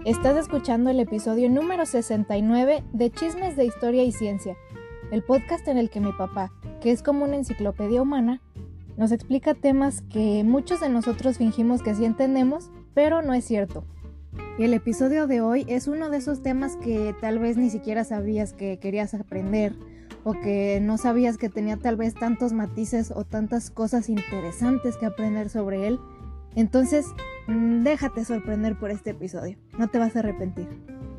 Estás escuchando el episodio número 69 de Chismes de Historia y Ciencia, el podcast en el que mi papá, que es como una enciclopedia humana, nos explica temas que muchos de nosotros fingimos que sí entendemos, pero no es cierto. Y el episodio de hoy es uno de esos temas que tal vez ni siquiera sabías que querías aprender, o que no sabías que tenía tal vez tantos matices o tantas cosas interesantes que aprender sobre él. Entonces, déjate sorprender por este episodio, no te vas a arrepentir.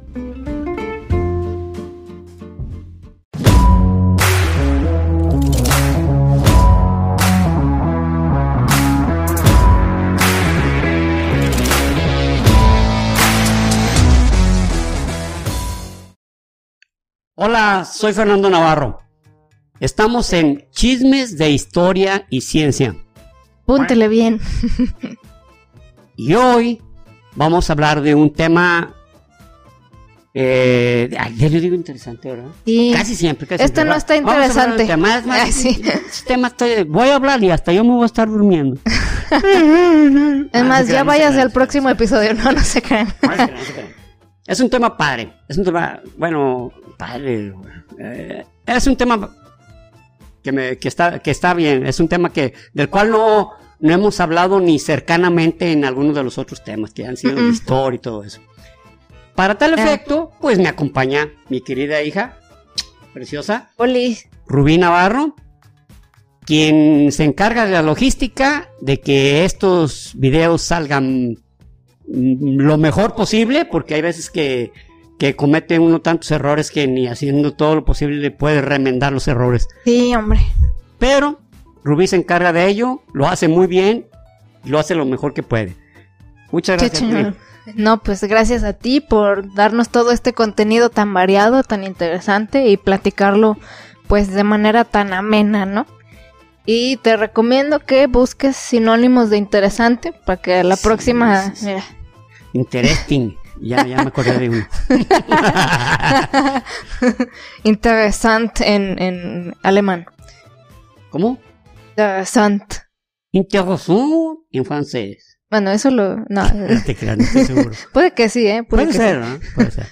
Hola, soy Fernando Navarro. Estamos en Chismes de Historia y Ciencia. Púntele bien. Y hoy vamos a hablar de un tema, ya lo digo interesante, ¿verdad? Sí. Casi siempre. Este no está interesante. Voy a hablar y hasta yo me voy a estar durmiendo. Es más, ya váyase al próximo episodio, no se crean. Es un tema padre, es un tema, bueno, padre, es un tema que está bien, es un tema del cual no hemos hablado ni cercanamente en algunos de los otros temas que han sido de historia y todo eso. Para tal efecto, pues me acompaña mi querida hija, preciosa, Oli. Rubí Navarro, quien se encarga de la logística de que estos videos salgan lo mejor posible, porque hay veces que comete uno tantos errores que ni haciendo todo lo posible puede remendar los errores. Sí, hombre. Pero Rubí se encarga de ello, lo hace muy bien y lo hace lo mejor que puede. Muchas gracias, Rubí. No, pues gracias a ti por darnos todo este contenido tan variado, tan interesante y platicarlo pues de manera tan amena, ¿no? Y te recomiendo que busques sinónimos de interesante para que la próxima... Sí. Mira. Interesting. Ya me acordé de uno. Interessant en alemán. ¿Cómo? Interessant. Interessant en francés. Bueno, eso no te creas, no estoy seguro. Puede que sí, Puede ser, sí. ¿no? Puede ser.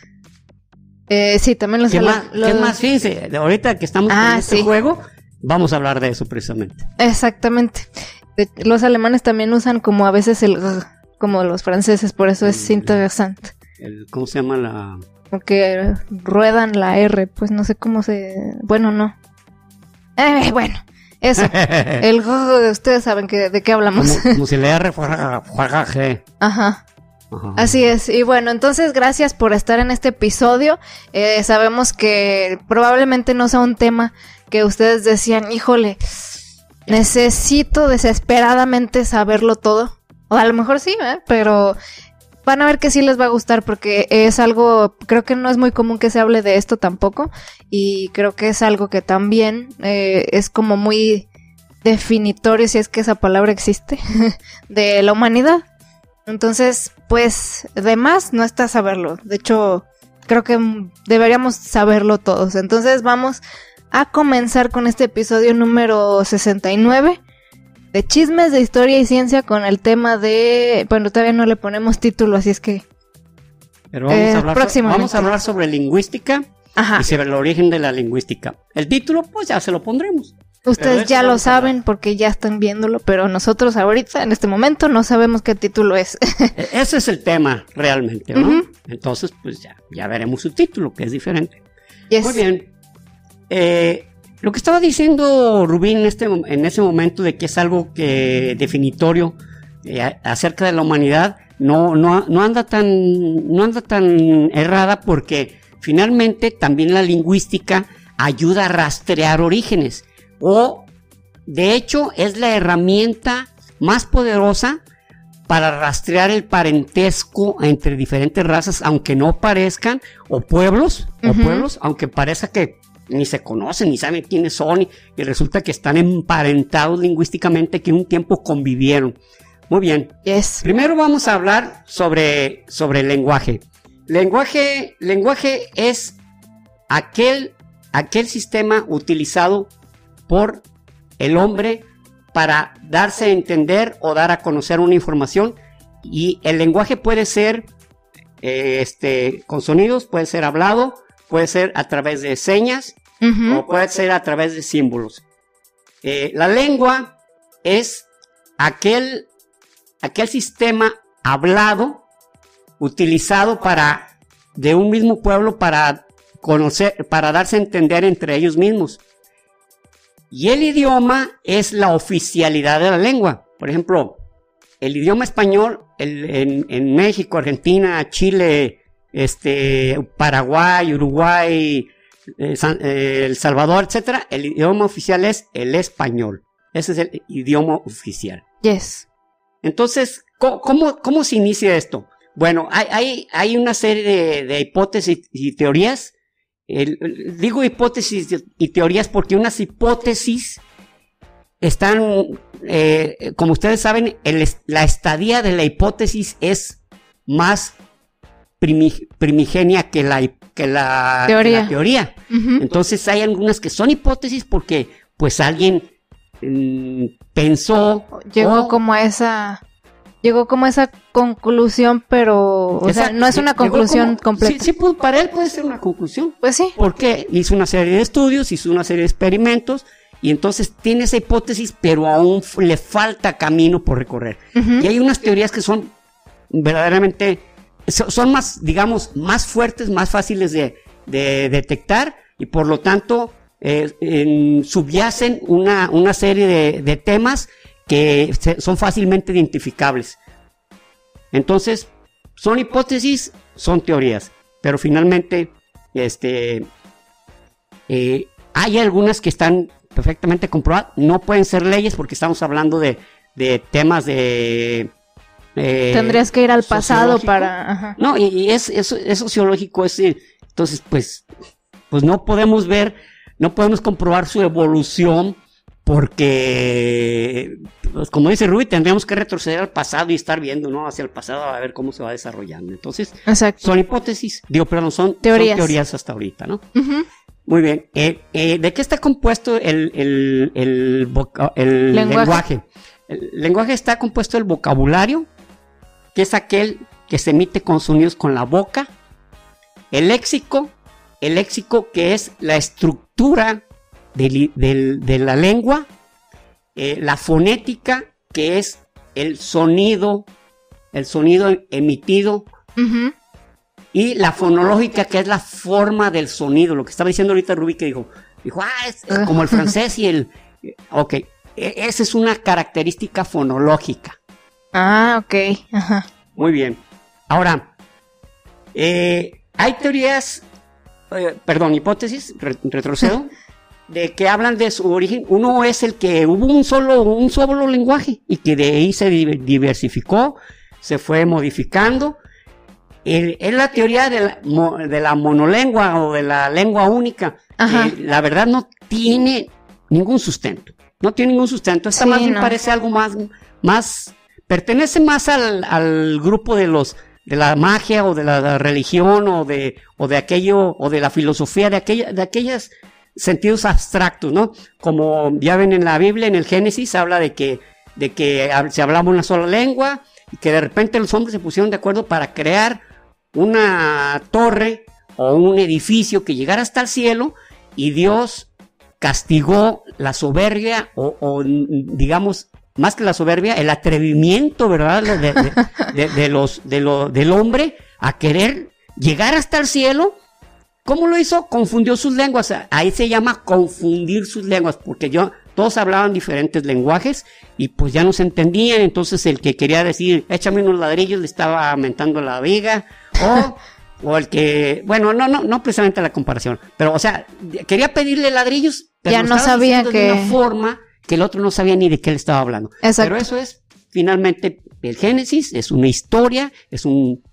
Sí, también los... ¿Qué más? Fíjense, ahorita que estamos en este juego, vamos a hablar de eso precisamente. Exactamente. Los alemanes también usan como a veces el... como los franceses, por eso es interesante. ¿Cómo se llama la...? Porque ruedan la R, pues no sé cómo se... Bueno, no. Bueno, eso. Ustedes saben de qué hablamos. Como si le R fuera G. Ajá. Así es, y bueno, entonces gracias por estar en este episodio. Sabemos que probablemente no sea un tema que ustedes decían, híjole, necesito desesperadamente saberlo todo. O a lo mejor sí, pero van a ver que sí les va a gustar porque es algo, creo que no es muy común que se hable de esto tampoco, y creo que es algo que también es como muy definitorio, si es que esa palabra existe, de la humanidad. Entonces, pues, de más no está saberlo. De hecho, creo que deberíamos saberlo todos. Entonces, vamos a comenzar con este episodio número 69 de Chismes de Historia y Ciencia con el tema de... Bueno, todavía no le ponemos título, así es que... Pero vamos a hablar sobre lingüística. Ajá. Y sobre el origen de la lingüística. El título, pues ya se lo pondremos. Ustedes ya lo saben porque ya están viéndolo, pero nosotros ahorita, en este momento, no sabemos qué título es. Ese es el tema, realmente, ¿no? Entonces, pues ya veremos su título, que es diferente. Yes. Muy bien. Lo que estaba diciendo Rubí en ese momento de que es algo definitorio acerca de la humanidad, no anda tan errada, porque finalmente también la lingüística ayuda a rastrear orígenes. O, de hecho, es la herramienta más poderosa para rastrear el parentesco entre diferentes razas, aunque no parezcan, o pueblos, aunque parezca que ni se conocen, ni saben quiénes son, y resulta que están emparentados lingüísticamente, que un tiempo convivieron. Muy bien. Yes. Primero vamos a hablar sobre el lenguaje. Lenguaje es aquel sistema utilizado por el hombre para darse a entender o dar a conocer una información, y el lenguaje puede ser con sonidos, puede ser hablado, puede ser a través de señas, o puede ser a través de símbolos. La lengua es aquel sistema hablado, utilizado de un mismo pueblo para conocer, para darse a entender entre ellos mismos. Y el idioma es la oficialidad de la lengua. Por ejemplo, el idioma español en México, Argentina, Chile, Paraguay, Uruguay, El Salvador, etcétera, el idioma oficial es el español. Ese es el idioma oficial. Yes. Entonces, ¿cómo se inicia esto? Bueno, hay una serie de hipótesis y teorías. Digo hipótesis y teorías porque unas hipótesis están, como ustedes saben, la estadía de la hipótesis es más primigenia que la teoría. Entonces hay algunas que son hipótesis porque pues alguien pensó, llegó como a esa conclusión, pero o sea, no es una conclusión completa. Sí, pues, para él puede ser una conclusión. Pues sí. Porque hizo una serie de estudios, hizo una serie de experimentos, y entonces tiene esa hipótesis, pero aún le falta camino por recorrer. Y hay unas teorías que son verdaderamente, son más, digamos, más fuertes, más fáciles de detectar, y por lo tanto subyacen una serie de temas que son fácilmente identificables. Entonces, son hipótesis, son teorías, pero finalmente hay algunas que están perfectamente comprobadas, no pueden ser leyes porque estamos hablando de temas de... Tendrías que ir al pasado para... Ajá. No, y es sociológico, entonces pues no podemos comprobar su evolución porque, pues, como dice Ruby, tendríamos que retroceder al pasado y estar viendo, ¿no? Hacia el pasado a ver cómo se va desarrollando. Entonces, exacto, son hipótesis, son teorías hasta ahorita, ¿no? Muy bien. ¿De qué está compuesto el lenguaje? El lenguaje está compuesto del vocabulario, que es aquel que se emite con sonidos con la boca, el léxico que es la estructura de la lengua, la fonética, que es el sonido emitido, y la fonológica, que es la forma del sonido, lo que estaba diciendo ahorita Rubí, que dijo, es como el francés y el... Ok, esa es una característica fonológica. Ah, ok. Ajá. Muy bien. Ahora, hay teorías, hipótesis, retrocedo, de que hablan de su origen. Uno es el que hubo un solo lenguaje y que de ahí se diversificó, se fue modificando. Es la teoría de la monolengua o de la lengua única. La verdad no tiene ningún sustento. Esta más bien parece algo más pertenece más al grupo de la magia o de la religión o de aquello o de la filosofía de aquellos sentidos abstractos, ¿no? Como ya ven en la Biblia, en el Génesis, habla de que se hablaba una sola lengua y que de repente los hombres se pusieron de acuerdo para crear una torre o un edificio que llegara hasta el cielo, y Dios castigó la soberbia o digamos, más que la soberbia, el atrevimiento, ¿verdad? Del hombre a querer llegar hasta el cielo. ¿Cómo lo hizo? Confundió sus lenguas. Ahí se llama confundir sus lenguas, porque todos hablaban diferentes lenguajes y pues ya no se entendían. Entonces el que quería decir, échame unos ladrillos, le estaba aumentando la viga, o el que, bueno, no precisamente la comparación, pero o sea, quería pedirle ladrillos, pero ya no sabía de una forma que el otro no sabía ni de qué le estaba hablando. Exacto. Pero eso es finalmente el Génesis, es una historia, es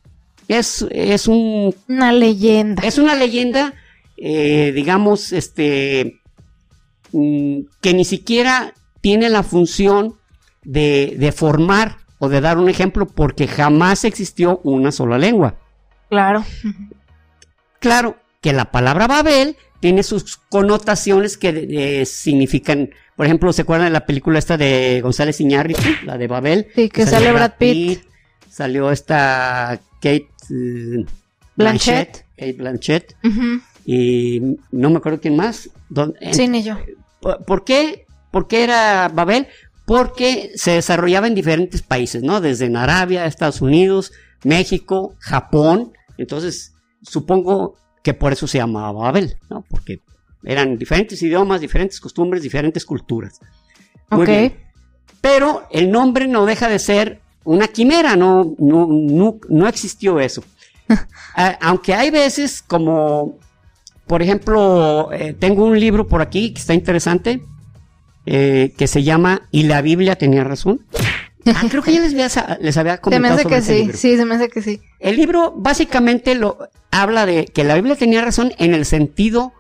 una leyenda. Es una leyenda, digamos, que ni siquiera tiene la función de formar o de dar un ejemplo, porque jamás existió una sola lengua. Claro. Claro que la palabra Babel tiene sus connotaciones que significan, por ejemplo, ¿se acuerdan de la película esta de González Iñárritu, la de Babel? Sí, que sale Brad Pitt. salió esta Kate Blanchett. Kate Blanchett. Ujú. Y no me acuerdo quién más. Sí, ni yo. ¿Por qué? ¿Por qué era Babel? Porque se desarrollaba en diferentes países, ¿no? Desde en Arabia, Estados Unidos, México, Japón. Entonces, supongo que por eso se llamaba Babel, ¿no? Porque eran diferentes idiomas, diferentes costumbres, diferentes culturas. Muy Ok. bien. Pero el nombre no deja de ser una quimera, no existió eso. Aunque hay veces como, por ejemplo, tengo un libro por aquí que está interesante, que se llama ¿Y la Biblia tenía razón? Creo que ya les había Se me comentado hace sobre que ese sí, libro. sí, se me hace que sí. El libro básicamente habla de que la Biblia tenía razón en el sentido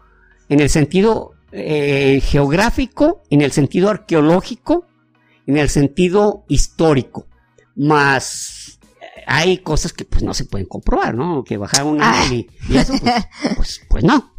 geográfico, en el sentido arqueológico, en el sentido histórico. Más hay cosas que pues no se pueden comprobar, ¿no? Que bajar un ángel y eso, pues no.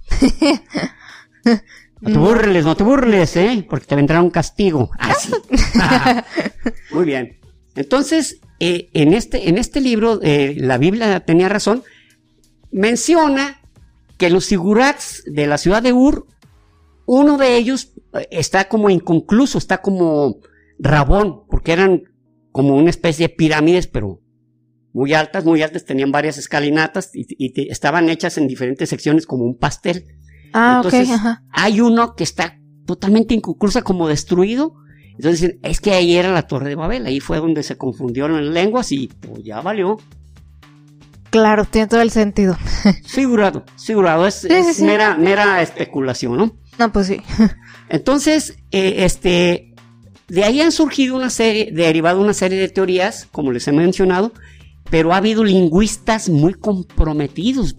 No te burles, porque te vendrá un castigo. Así. Muy bien. Entonces, en este libro, la Biblia tenía razón, menciona que los zigurats de la ciudad de Ur, uno de ellos está como inconcluso, está como rabón, porque eran como una especie de pirámides, pero muy altas, tenían varias escalinatas y estaban hechas en diferentes secciones como un pastel. Entonces, ok, ajá. hay uno que está totalmente inconcluso, como destruido. Entonces dicen, es que ahí era la Torre de Babel, ahí fue donde se confundieron las lenguas y pues ya valió. Claro, tiene todo el sentido. Figurado, es sí. mera especulación, ¿no? No, pues sí. Entonces, de ahí han surgido derivado una serie de teorías, como les he mencionado, pero ha habido lingüistas muy comprometidos,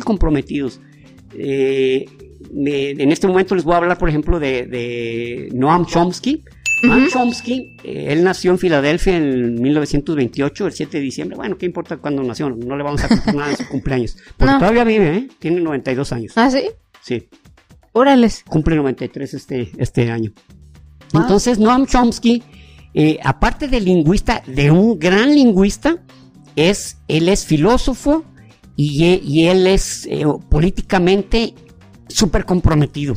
En este momento les voy a hablar, por ejemplo, de Noam Chomsky. Noam Chomsky, él nació en Filadelfia en 1928, el 7 de diciembre. Bueno, ¿qué importa cuándo nació? No le vamos a contar nada de su cumpleaños. Porque todavía vive, tiene 92 años. ¿Ah, sí? Sí. Órales. Cumple 93 este año. Entonces, Noam Chomsky, aparte de lingüista, de un gran lingüista, él es filósofo y él es políticamente súper comprometido.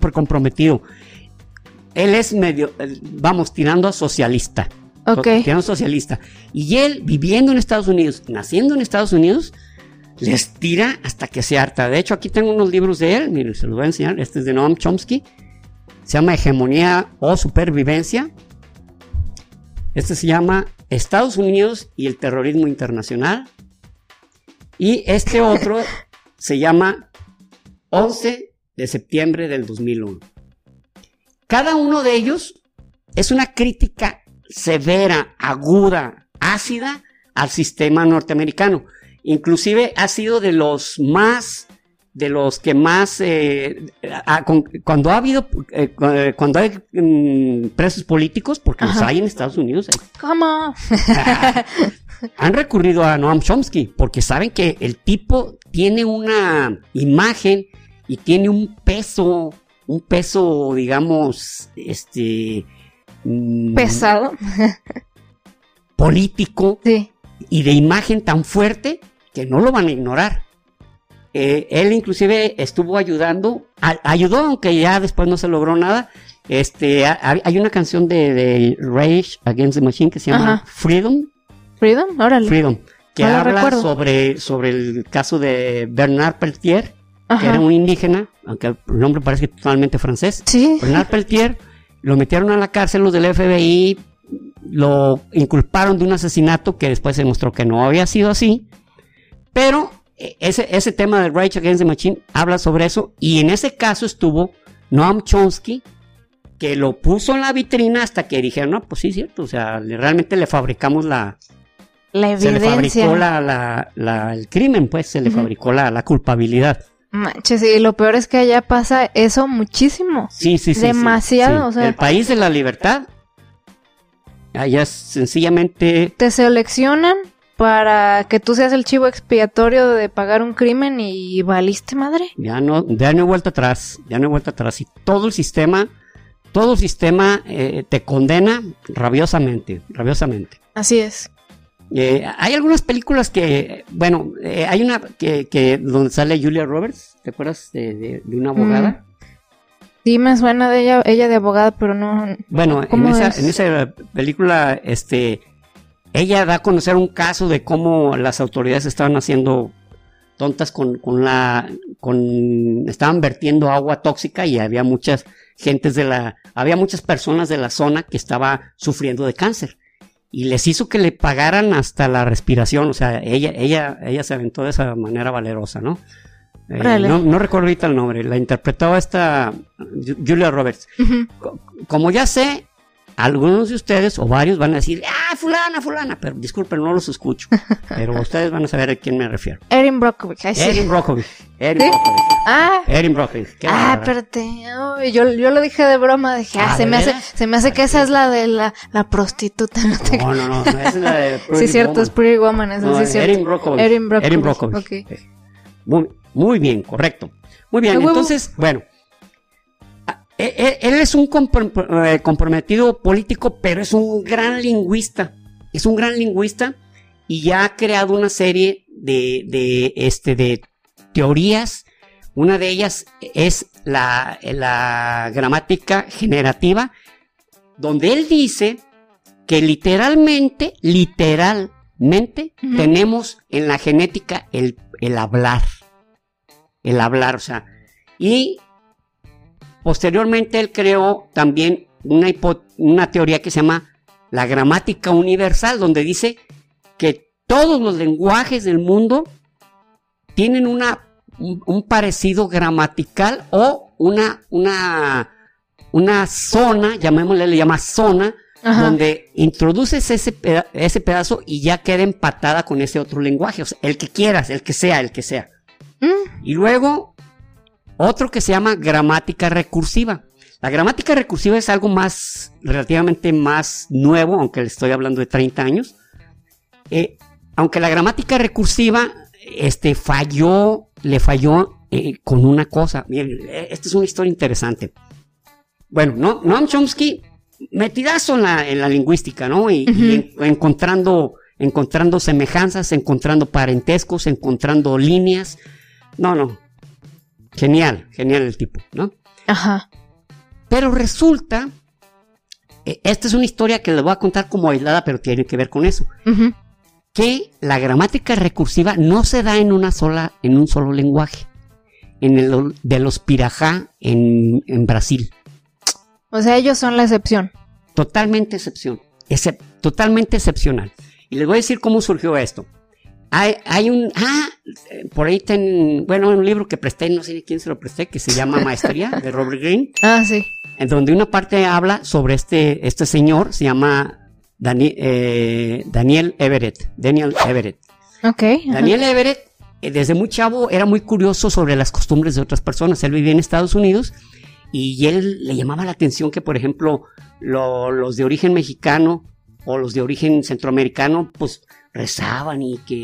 Él es tirando a socialista. Ok. Tirando a socialista. Y él, viviendo en Estados Unidos, naciendo en Estados Unidos, les tira hasta que se harta. De hecho, aquí tengo unos libros de él, miren, se los voy a enseñar. Este es de Noam Chomsky. Se llama Hegemonía o Supervivencia. Este se llama Estados Unidos y el terrorismo internacional. Y este otro se llama 11 de septiembre del 2001. Cada uno de ellos es una crítica severa, aguda, ácida al sistema norteamericano. Inclusive ha sido de los que más, cuando hay presos políticos, porque los hay en Estados Unidos. ¿Cómo? Han recurrido a Noam Chomsky porque saben que el tipo tiene una imagen y tiene un peso, digamos, pesado, político, sí, y de imagen tan fuerte que no lo van a ignorar. Él inclusive estuvo ayudó, aunque ya después no se logró nada. Hay una canción de Rage Against the Machine que se llama Freedom, órale. que no habla sobre el caso de Bernard Peltier, que era un indígena, aunque el nombre parece totalmente francés. Sí. Bernard Peltier lo metieron a la cárcel los del FBI, lo inculparon de un asesinato que después se demostró que no había sido así, pero ese tema de Rage Against the Machine habla sobre eso, y en ese caso estuvo Noam Chomsky, que lo puso en la vitrina hasta que dijeron, no, pues sí, cierto, o sea, realmente le fabricamos la evidencia. Se le fabricó el crimen, pues, se le fabricó la culpabilidad. Manches, y lo peor es que allá pasa eso muchísimo. Sí. Demasiado, sí. O sea. El país de la libertad, allá sencillamente Te seleccionan para que tú seas el chivo expiatorio de pagar un crimen y valiste madre. Ya no hay vuelta atrás, y todo el sistema te condena rabiosamente. Así es. Hay algunas películas que, bueno, hay una que donde sale Julia Roberts, ¿te acuerdas de una abogada? Sí, me suena de ella de abogada, pero no. Bueno, en esa película, ella da a conocer un caso de cómo las autoridades estaban haciendo tontas estaban vertiendo agua tóxica y había muchas personas de la zona que estaba sufriendo de cáncer. Y les hizo que le pagaran hasta la respiración, o sea, ella se aventó de esa manera valerosa, ¿no? No recuerdo ahorita el nombre, la interpretaba esta Julia Roberts. Uh-huh. Como ya sé, algunos de ustedes o varios van a decir, fulana, pero disculpen, no los escucho. Pero ustedes van a saber a quién me refiero. Erin Brockovich. Erin Brockovich. Erin Brockovich. Espérate. Oh, yo lo dije de broma, dije, se me hace que esa es la de la prostituta. No, es la de Pretty sí, cierto, Woman. Es Pretty Woman, eso sí es cierto. Erin Brockovich. Okay. Muy bien, correcto. Muy bien, entonces, bueno. Él es un comprometido político, pero es un gran lingüista. Es un gran lingüista y ya ha creado una serie de teorías. Una de ellas es la gramática generativa, donde él dice que literalmente, uh-huh, tenemos en la genética el hablar. El hablar, o sea, y posteriormente él creó también una teoría que se llama la gramática universal, donde dice que todos los lenguajes del mundo tienen un parecido gramatical o una zona, le llama zona, ajá, donde introduces ese pedazo y ya queda empatada con ese otro lenguaje, o sea, el que quieras, el que sea. Y luego otro que se llama gramática recursiva. La gramática recursiva es algo relativamente más nuevo, aunque le estoy hablando de 30 años. Aunque la gramática recursiva le falló con una cosa. Miren, esta es una historia interesante. Bueno, Noam Chomsky, metidazo en la lingüística, ¿no? Y encontrando semejanzas, encontrando parentescos, encontrando líneas. No. Genial el tipo, ¿no? Ajá. Pero resulta, esta es una historia que les voy a contar como aislada, pero tiene que ver con eso. Uh-huh. Que la gramática recursiva no se da en un solo lenguaje. De los Pirajá en Brasil. O sea, ellos son la excepción. Totalmente excepción. Totalmente excepcional. Y les voy a decir cómo surgió esto. Hay por ahí un libro que presté, no sé de quién se lo presté, que se llama Maestría, de Robert Greene. Sí. En donde una parte habla sobre este señor, se llama Daniel Everett. Okay. Daniel Everett, desde muy chavo, era muy curioso sobre las costumbres de otras personas. Él vivía en Estados Unidos y él le llamaba la atención que, por ejemplo, los de origen mexicano o los de origen centroamericano, pues rezaban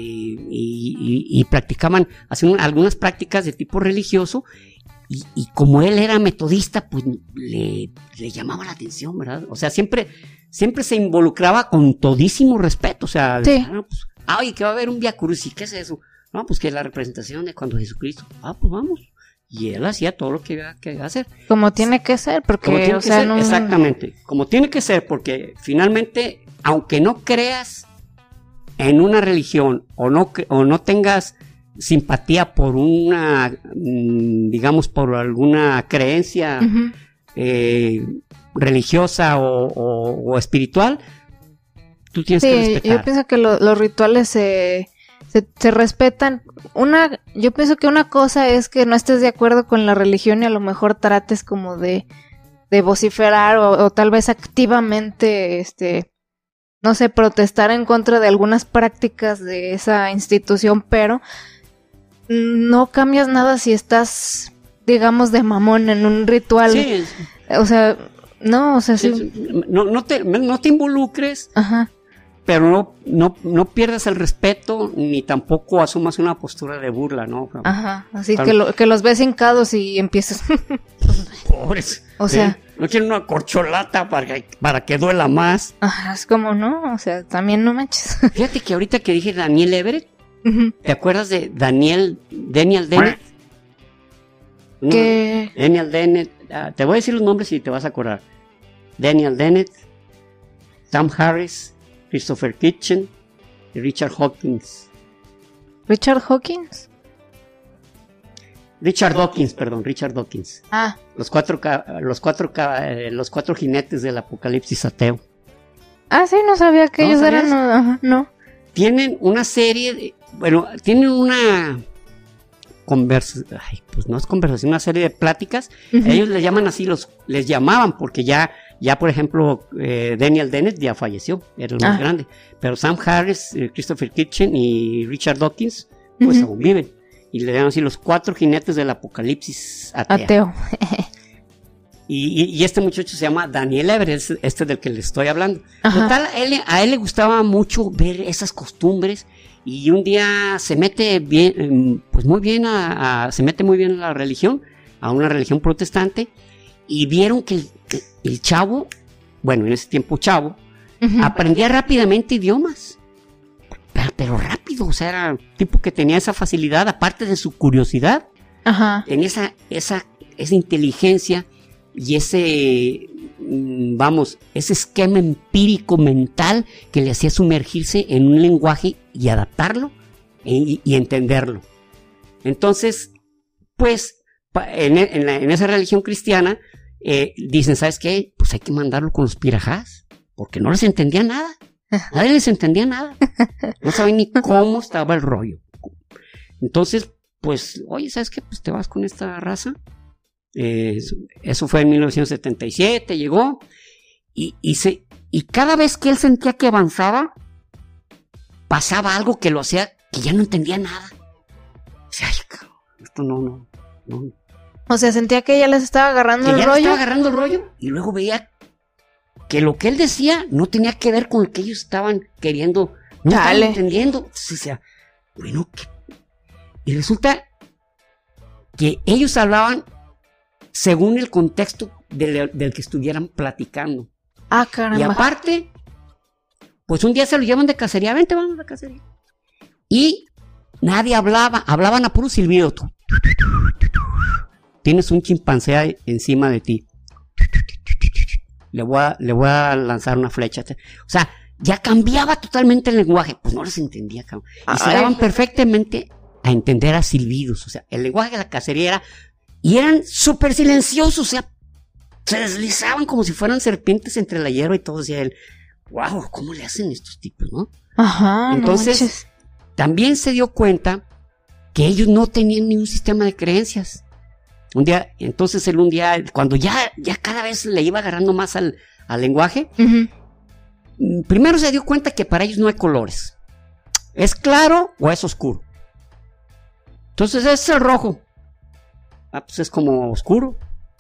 y practicaban, hacían algunas prácticas de tipo religioso, y como él era metodista, pues le llamaba la atención, ¿verdad? O sea, siempre se involucraba con todísimo respeto, o sea, sí. Oye, que va a haber un Vía Crucis, ¿qué es eso? No, pues que es la representación de cuando Jesucristo, pues vamos. Y él hacía todo lo que había que hacer. Como tiene que ser, porque, no... Exactamente, como tiene que ser, porque finalmente, aunque no creas en una religión o no tengas simpatía por por alguna creencia, uh-huh, religiosa o espiritual, tú tienes que respetar. Yo pienso que los rituales se respetan. Yo pienso que una cosa es que no estés de acuerdo con la religión y a lo mejor trates como de vociferar o tal vez activamente no sé, protestar en contra de algunas prácticas de esa institución, pero no cambias nada si estás, digamos, de mamón en un ritual. Sí. O sea, no, o sea, sí. No te involucres. Ajá. pero no pierdas el respeto ni tampoco asumas una postura de burla, ¿no? Ajá, así que los ves hincados y empiezas. Pobres. O sea, no quieren una corcholata para que duela más. Ajá, es como, ¿no? O sea, también no manches. Fíjate que ahorita que dije Daniel Everett, ¿te acuerdas de Daniel Dennett? ¿Qué? Daniel Dennett, te voy a decir los nombres y te vas a acordar. Daniel Dennett, Sam Harris, Christopher Kitchen y Richard Hawkins. ¿Richard Hawkins? Richard Dawkins. Ah. Los cuatro jinetes del apocalipsis ateo. Ah, sí, no sabía que ellos eran... No. Tienen una serie tienen una no es conversación, una serie de pláticas. Ellos les llaman así, les llamaban porque ya por ejemplo, Daniel Dennett ya falleció, era el más grande, pero Sam Harris, Christopher Kitchen y Richard Dawkins, pues aún viven, y le llaman así los 4 jinetes del apocalipsis ateo. Y este muchacho se llama Daniel Everett, este del que le estoy hablando. Total, a él le gustaba mucho ver esas costumbres, y un día se mete bien, pues muy bien se mete muy bien a la religión, a una religión protestante, y vieron que el chavo, bueno, en ese tiempo chavo, aprendía rápidamente idiomas, pero rápido, o sea, era un tipo que tenía esa facilidad, aparte de su curiosidad, tenía esa inteligencia y ese esquema empírico mental que le hacía sumergirse en un lenguaje y adaptarlo y entenderlo. Entonces, pues, en esa religión cristiana, dicen, ¿sabes qué? Pues hay que mandarlo con los pirajás, porque no les entendía nada. Nadie les entendía nada. No sabían ni cómo estaba el rollo. Entonces, pues, oye, ¿sabes qué? Pues te vas con esta raza. Eso fue en 1977, llegó. Y cada vez que él sentía que avanzaba, pasaba algo que lo hacía, que ya no entendía nada. O sea, ay, cabrón, esto no. O sea, sentía que ella les estaba agarrando el rollo. Estaba agarrando el rollo, y luego veía que lo que él decía no tenía que ver con lo que ellos estaban queriendo, no estaban entendiendo. Entonces, o sea, bueno, y resulta que ellos hablaban según el contexto del que estuvieran platicando. Ah, caramba. Y aparte, pues un día se lo llevan de cacería, vente, vamos a cacería. Y nadie hablaban a puro silbido. Tú. Tienes un chimpancé encima de ti. Le voy a lanzar una flecha. O sea, ya cambiaba totalmente el lenguaje. Pues no les entendía, cabrón. Y se daban perfectamente a entender a silbidos. O sea, el lenguaje de la cacería era... Y eran súper silenciosos, o sea, se deslizaban como si fueran serpientes entre la hierba y todo. Decía él, wow, ¿cómo le hacen estos tipos, no? Ajá. Entonces, también se dio cuenta que ellos no tenían ningún sistema de creencias. Un día, cuando ya cada vez le iba agarrando más al lenguaje, primero se dio cuenta que para ellos no hay colores. ¿Es claro o es oscuro? Entonces, es el rojo. Pues es como oscuro.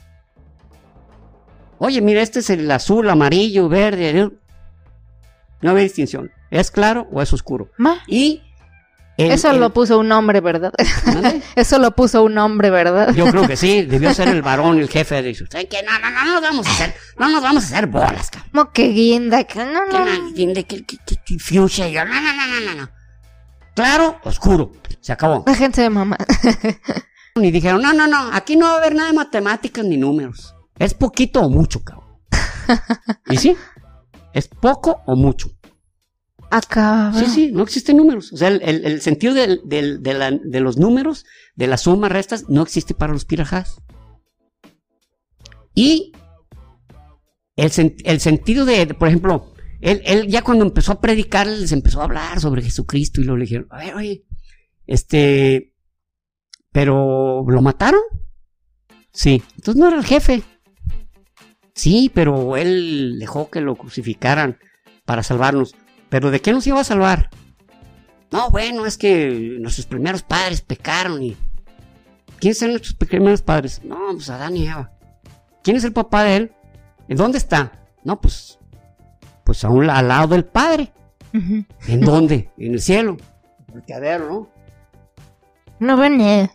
Oye, mira, este es el azul, amarillo, verde. No hay distinción. ¿Es claro o es oscuro? Y eso lo puso un hombre, ¿verdad? Eso lo puso un hombre, ¿verdad? Yo creo que sí, debió ser el varón, el jefe. ¿Saben qué? No nos vamos a hacer bolas, cabrón. ¿Cómo que guinda? Guinda, que fuchsia. No. Claro, oscuro. Se acabó. Déjense de mamá. Y dijeron, no, aquí no va a haber nada de matemáticas ni números. Es poquito o mucho, cabrón. ¿Y sí? Es poco o mucho. Acá. Sí, no existen números. O sea, el sentido de los números, de las sumas, restas, no existe para los pirajás. Y el sentido por ejemplo, él ya cuando empezó a predicar, les empezó a hablar sobre Jesucristo y luego le dijeron, a ver, oye, ¿pero lo mataron? Sí. Entonces no era el jefe. Sí, pero él dejó que lo crucificaran para salvarnos. ¿Pero de qué nos iba a salvar? No, bueno, es que nuestros primeros padres pecaron y... ¿Quiénes son nuestros primeros padres? No, pues Adán y Eva. ¿Quién es el papá de él? ¿En dónde está? No, pues al lado del padre. Ujú. ¿En dónde? En el cielo. Volteadero, ¿no? No ven.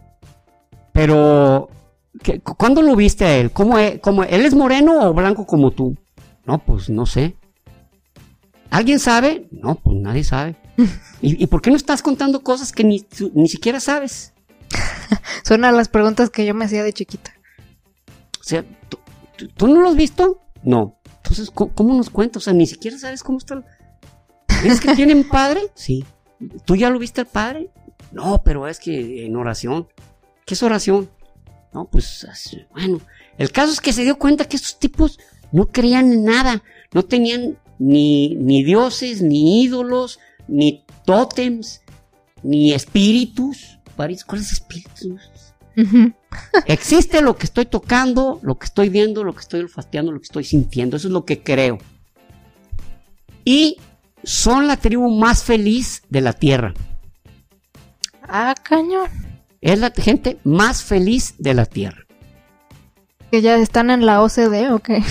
Pero, ¿cuándo lo viste a él? ¿Él es moreno o blanco como tú? No, pues no sé. ¿Alguien sabe? No, pues nadie sabe. ¿Y por qué no estás contando cosas que ni siquiera sabes? Son a las preguntas que yo me hacía de chiquita. O sea, ¿tú no lo has visto? No. Entonces, ¿cómo nos cuentas? O sea, ni siquiera sabes cómo está. ¿Es que tienen padre? Sí. ¿Tú ya lo viste al padre? No, pero es que en oración. ¿Qué es oración? No, pues, bueno. El caso es que se dio cuenta que estos tipos no creían en nada. No tenían ni dioses, ni ídolos, ni tótems, ni espíritus. ¿Cuáles espíritus? Ujú. Existe lo que estoy tocando, lo que estoy viendo, lo que estoy olfateando, lo que estoy sintiendo. Eso es lo que creo. Y son la tribu más feliz de la tierra. Ah, cañón. Es la gente más feliz de la tierra. ¿Que ya están en la OCDE o qué?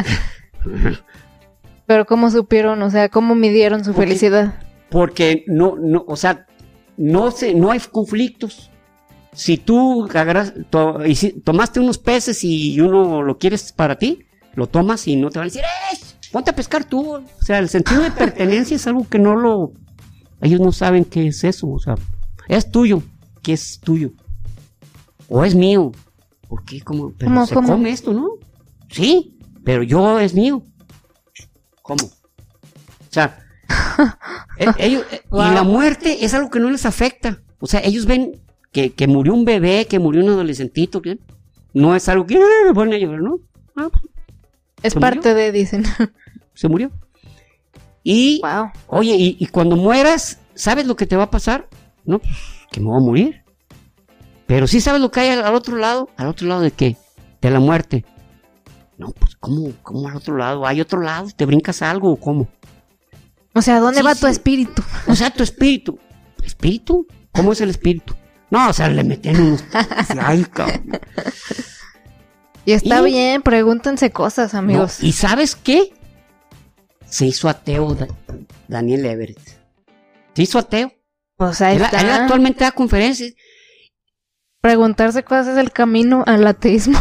Pero ¿cómo supieron? O sea, ¿cómo midieron su felicidad? Porque o sea, no hay conflictos. Si tú tomaste unos peces y uno lo quieres para ti, lo tomas y no te van a decir, ponte a pescar tú. O sea, el sentido de pertenencia es algo que ellos no saben qué es eso. O sea, es tuyo, ¿qué es tuyo? O es mío. ¿Por qué? Pero se come esto, ¿no? Sí, pero es mío. ¿Cómo? O sea, ellos, wow. Y la muerte es algo que no les afecta. O sea, ellos ven que murió un bebé, que murió un adolescentito, ¿qué? No es algo que van a llorar, ¿no? Es parte de, dicen. Se murió. Y, wow. Oye, y cuando mueras, ¿sabes lo que te va a pasar? No, pues, que me voy a morir. Pero sí sabes lo que hay al otro lado. ¿Al otro lado de qué? De la muerte. No, pues, ¿cómo al otro lado? ¿Hay otro lado? ¿Te brincas algo o cómo? O sea, ¿dónde va tu espíritu? O sea, tu espíritu. ¿Espíritu? ¿Cómo es el espíritu? No, o sea, le meten unos... Ay, cabrón. Y está bien, pregúntense cosas, amigos. No, ¿y sabes qué? Se hizo ateo Daniel Everett. Se hizo ateo. Pues ahí está. Él actualmente da conferencias. Preguntarse cuál es el camino al ateísmo.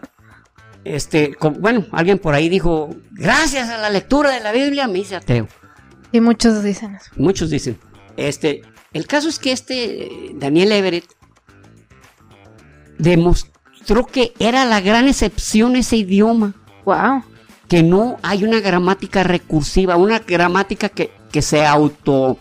Bueno, alguien por ahí dijo, gracias a la lectura de la Biblia me hice ateo. Y muchos dicen eso. Muchos dicen. El caso es que Daniel Everett demostró que era la gran excepción ese idioma. Wow. Que no hay una gramática recursiva, una gramática que se auto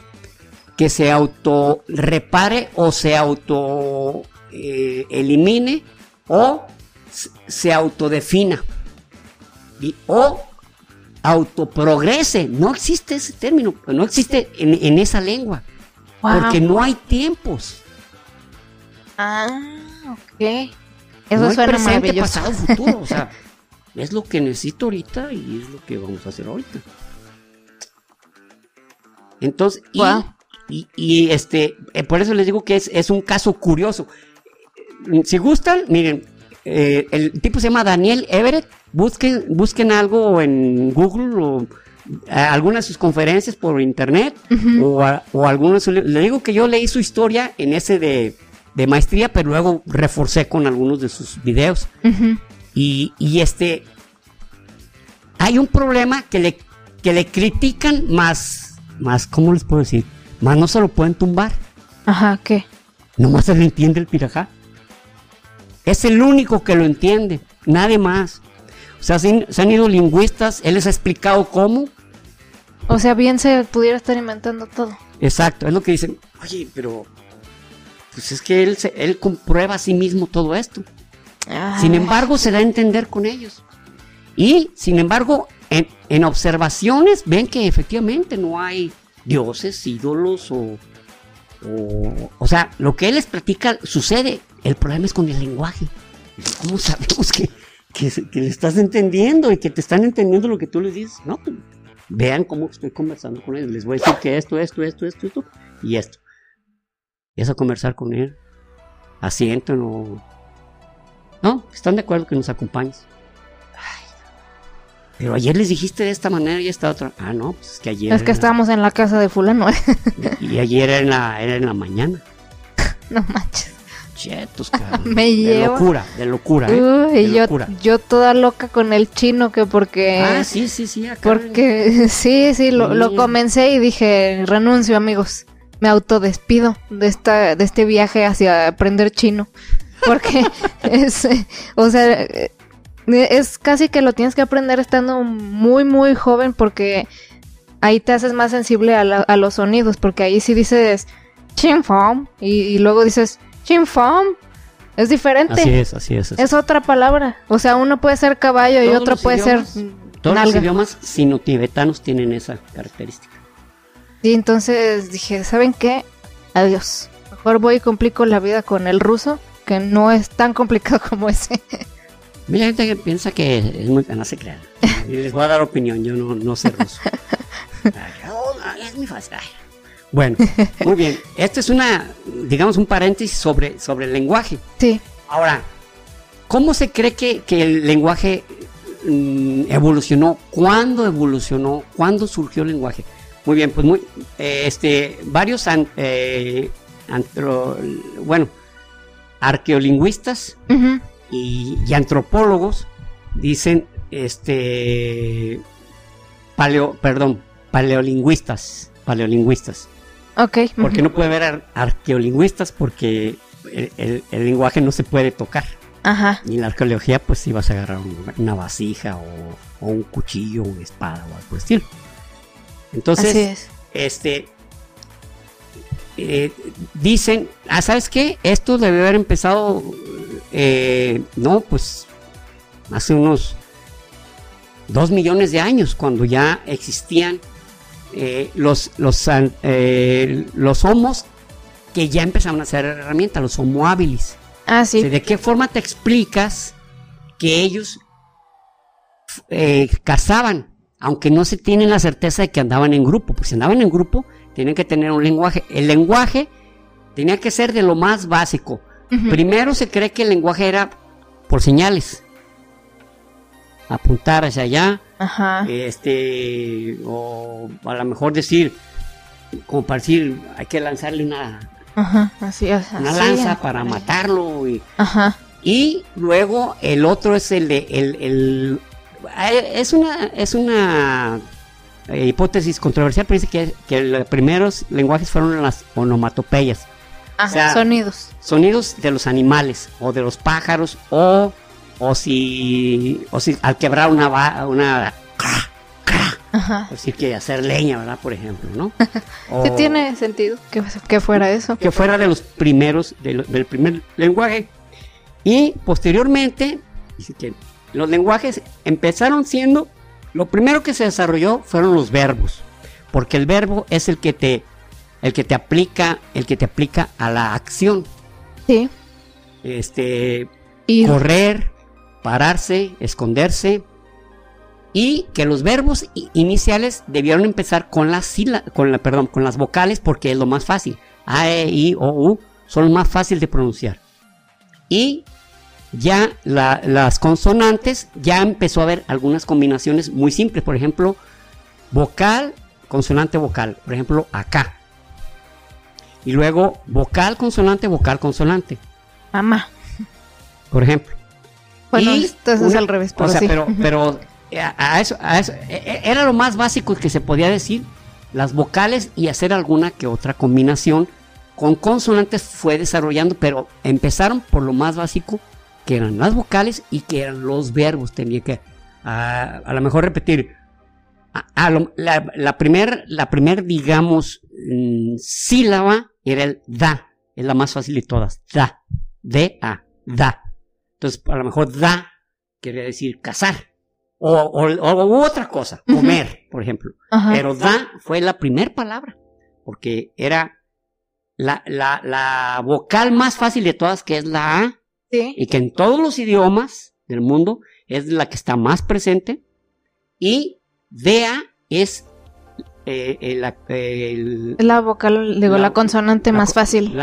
repare o se auto elimine o se autodefina o autoprogrese. No existe ese término, no existe en esa lengua. Wow. Porque no hay tiempos. Ah, ok. Eso no suena presente, maravilloso. pasado, futuro. O sea, es lo que necesito ahorita y es lo que vamos a hacer ahorita. Entonces, wow. Por eso les digo que es un caso curioso. Si gustan, miren, el tipo se llama Daniel Everett. Busquen algo en Google o algunas de sus conferencias por internet. Uh-huh. o algunos. Le digo que yo leí su historia en ese de maestría, pero luego reforcé con algunos de sus videos. Uh-huh. Y hay un problema que le critican más, ¿cómo les puedo decir? Más no se lo pueden tumbar. Ajá, ¿qué? Nomás se le entiende el pirajá. Es el único que lo entiende, nadie más. O sea, se han ido lingüistas, él les ha explicado cómo. O sea, bien se pudiera estar inventando todo. Exacto, es lo que dicen. Oye, pero pues es que él comprueba a sí mismo todo esto. Ay. Sin embargo, se da a entender con ellos. Y, sin embargo, en observaciones ven que efectivamente no hay dioses, ídolos o sea, lo que él les platica sucede. El problema es con el lenguaje. ¿Cómo sabemos que le estás entendiendo y que te están entendiendo lo que tú les dices? No, pues, vean cómo estoy conversando con ellos. Les voy a decir que esto y esto. Empieza a conversar con él. Asienten o... No, están de acuerdo que nos acompañes. Ay. pero ayer les dijiste de esta manera y esta otra. Ah, no, pues es que ayer. Es que estábamos en la casa de fulano. Y ayer era en la mañana. No manches. Chetos, cabrón. Me lleva. De locura, ¿eh? Uy, De locura. yo toda loca con el chino, que porque... Ah, sí, acá. Porque sí, lo comencé y dije, renuncio, amigos. Me autodespido de este viaje hacia aprender chino. Porque o sea, es casi que lo tienes que aprender estando muy, muy joven, porque ahí te haces más sensible a los sonidos, porque ahí sí dices chinfom y luego dices chinfom. Es diferente. Así es. Es otra palabra. O sea, uno puede ser caballo y otro puede ser todos nalga. los idiomas sino-tibetanos tienen esa característica. Y entonces dije, ¿saben qué? Adiós. Mejor voy y complico la vida con el ruso, que no es tan complicado como ese. Mucha gente que piensa que es muy... No se crean. Y les voy a dar opinión, yo no sé ruso. Es muy fácil. Bueno, muy bien. Esto es digamos, un paréntesis sobre el lenguaje. Sí. Ahora, ¿cómo se cree que el lenguaje evolucionó? ¿Cuándo evolucionó? ¿Cuándo surgió el lenguaje? Muy bien, pues varios arqueolingüistas Uh-huh. y antropólogos dicen paleolingüistas. Ok. Porque no puede haber arqueolingüistas, porque el lenguaje no se puede tocar. Ajá. Y en la arqueología, pues si vas a agarrar una vasija o un cuchillo, una espada o algo por el estilo. Entonces, así es. Dicen, ¿sabes qué? Esto debe haber empezado, pues hace unos 2 millones de años, cuando ya existían los homos que ya empezaron a hacer herramientas, los homo habilis. Ah, sí. O sea, ¿de qué forma te explicas que ellos cazaban, aunque no se tiene la certeza de que andaban en grupo? Pues si andaban en grupo, tienen que tener un lenguaje. El lenguaje tenía que ser de lo más básico. Uh-huh. Primero se cree que el lenguaje era por señales. Apuntar hacia allá. Ajá. O a lo mejor decir, como para decir, hay que lanzarle una lanza para matarlo. Ajá. Y luego el otro es es una hipótesis controversial, pero dice que los primeros lenguajes fueron las onomatopeyas. Ajá, o sea, sonidos de los animales o de los pájaros, o si al quebrar una ajá. Es decir, que hacer leña, ¿verdad? Por ejemplo, ¿no? Sí, tiene sentido que fuera eso. Que fuera de los primeros, del primer lenguaje. Y posteriormente, dice que los lenguajes empezaron siendo, lo primero que se desarrolló fueron los verbos, porque el verbo es el que te aplica a la acción. Sí. Correr, pararse, esconderse, y que los verbos iniciales debieron empezar con las vocales, porque es lo más fácil. A, E, I, O, U son los más fáciles de pronunciar. Y ya las consonantes, ya empezó a haber algunas combinaciones muy simples. Por ejemplo, vocal, consonante, vocal. Por ejemplo, acá. Y luego vocal, consonante, vocal, consonante. Mamá. Por ejemplo. Bueno, esto es al revés, pero sí. Pero a eso era lo más básico que se podía decir. Las vocales y hacer alguna que otra combinación con consonantes fue desarrollando, pero empezaron por lo más básico, que eran las vocales y que eran los verbos. Tenía que a lo mejor repetir la primer digamos sílaba era el da, es la más fácil de todas, da, D-A, da. Entonces a lo mejor da quería decir cazar o otra cosa, comer, por ejemplo. Ajá. Pero da fue la primer palabra, porque era la vocal más fácil de todas, que es la A. Sí. Y que en todos los idiomas del mundo es la que está más presente. Y DA es la vocal, la consonante más fácil.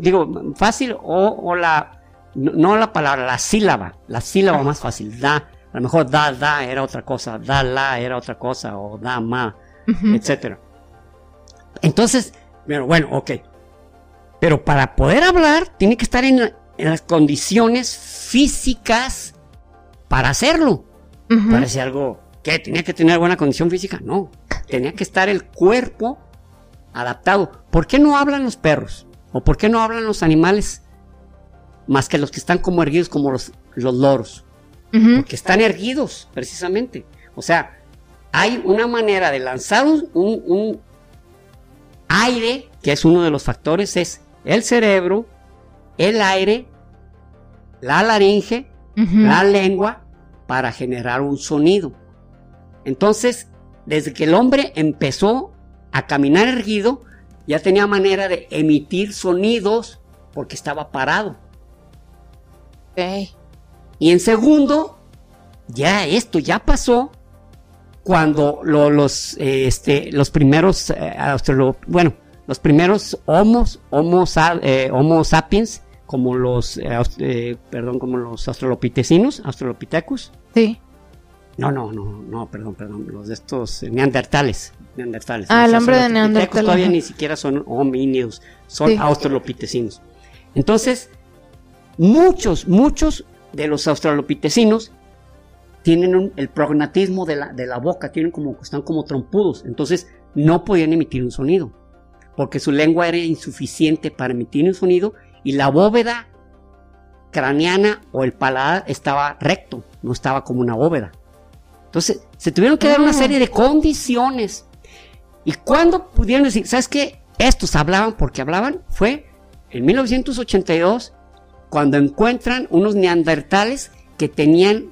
Fácil no la palabra, la sílaba más fácil. Da, A lo mejor da era otra cosa, da la era otra cosa, o da ma, etcétera. Entonces, bueno, ok. Pero para poder hablar, tiene que estar en las condiciones físicas para hacerlo. Parece algo que tenía que tener buena condición física. No, tenía que estar el cuerpo adaptado. ¿Por qué no hablan los perros? ¿O por qué no hablan los animales más que los que están como erguidos, como los loros? Porque están erguidos, precisamente. O sea, hay una manera de lanzar un aire, que es uno de los factores, es el cerebro, el aire, la laringe, la lengua, para generar un sonido. Entonces, desde que el hombre empezó a caminar erguido, ya tenía manera de emitir sonidos porque estaba parado. Y en segundo, esto ya pasó cuando los primeros los primeros homo sapiens, como los australopithecus. Sí. Perdón, los de estos neandertales. El hombre de Neandertal. Todavía ni siquiera son homínidos, son australopithecinos. Entonces, muchos de los australopithecinos tienen el prognatismo de la boca, están como trompudos, entonces no podían emitir un sonido, porque su lengua era insuficiente para emitir un sonido, y la bóveda craneana o el paladar estaba recto, no estaba como una bóveda. Entonces se tuvieron que dar una serie de condiciones. Y cuando pudieron decir, ¿sabes qué? Estos hablaban porque hablaban, fue en 1982, cuando encuentran unos neandertales que tenían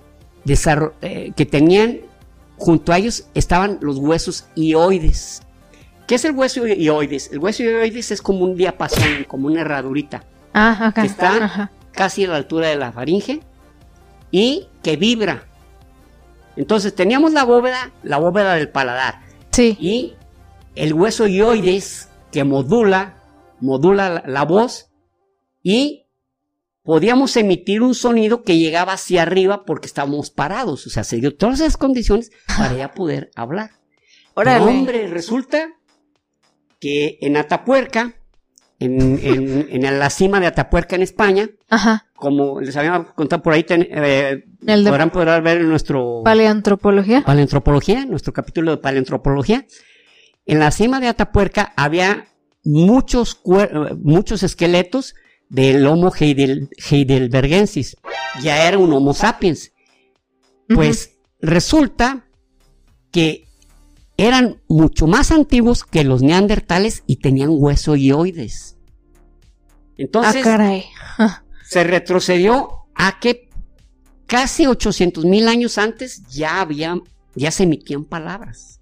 junto a ellos estaban los huesos hioides. ¿Qué es el hueso hioides? El hueso hioides es como un diapasón, como una herradurita, que está casi a la altura de la faringe y que vibra. Entonces teníamos la bóveda del paladar, y el hueso hioides que modula la voz, y podíamos emitir un sonido que llegaba hacia arriba porque estábamos parados. O sea, se dio todas esas condiciones para ya poder hablar. ¡Órale! Hombre, resulta que en Atapuerca, en la cima de Atapuerca en España, como les había contado por ahí, podrán ver en nuestro Paleantropología, nuestro capítulo de Paleantropología. En la cima de Atapuerca había muchos esqueletos del Homo heidelbergensis. Ya era un Homo sapiens. Pues resulta que eran mucho más antiguos que los neandertales y tenían hueso hioides. Entonces, se retrocedió a que casi 800,000 años antes ya se emitían palabras.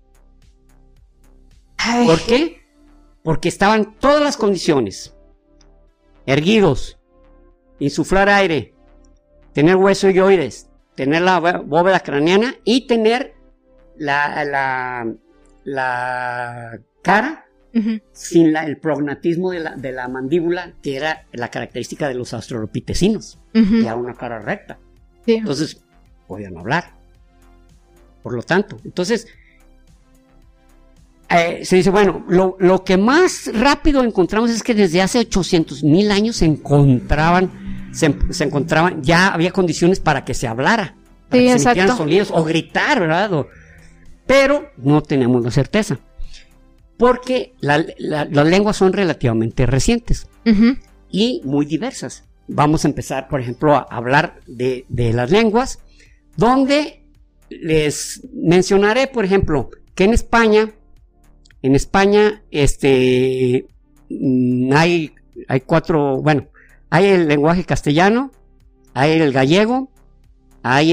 ¿Por qué? Porque estaban todas las condiciones: erguidos, insuflar aire, tener hueso hioides, tener la bóveda craneana y tener la cara sin el prognatismo de la mandíbula, que era la característica de los australopithecinos, que era una cara recta. Entonces podían hablar. Por lo tanto, entonces se dice, bueno, lo que más rápido encontramos es que desde hace 800,000 años se encontraban, ya había condiciones para que se hablara, para que se emitieran sonidos o gritar, ¿verdad? Pero no tenemos la certeza, porque las lenguas son relativamente recientes y muy diversas. Vamos a empezar, por ejemplo, a hablar de las lenguas, donde les mencionaré, por ejemplo, que en España hay cuatro, bueno, hay el lenguaje castellano, hay el gallego, hay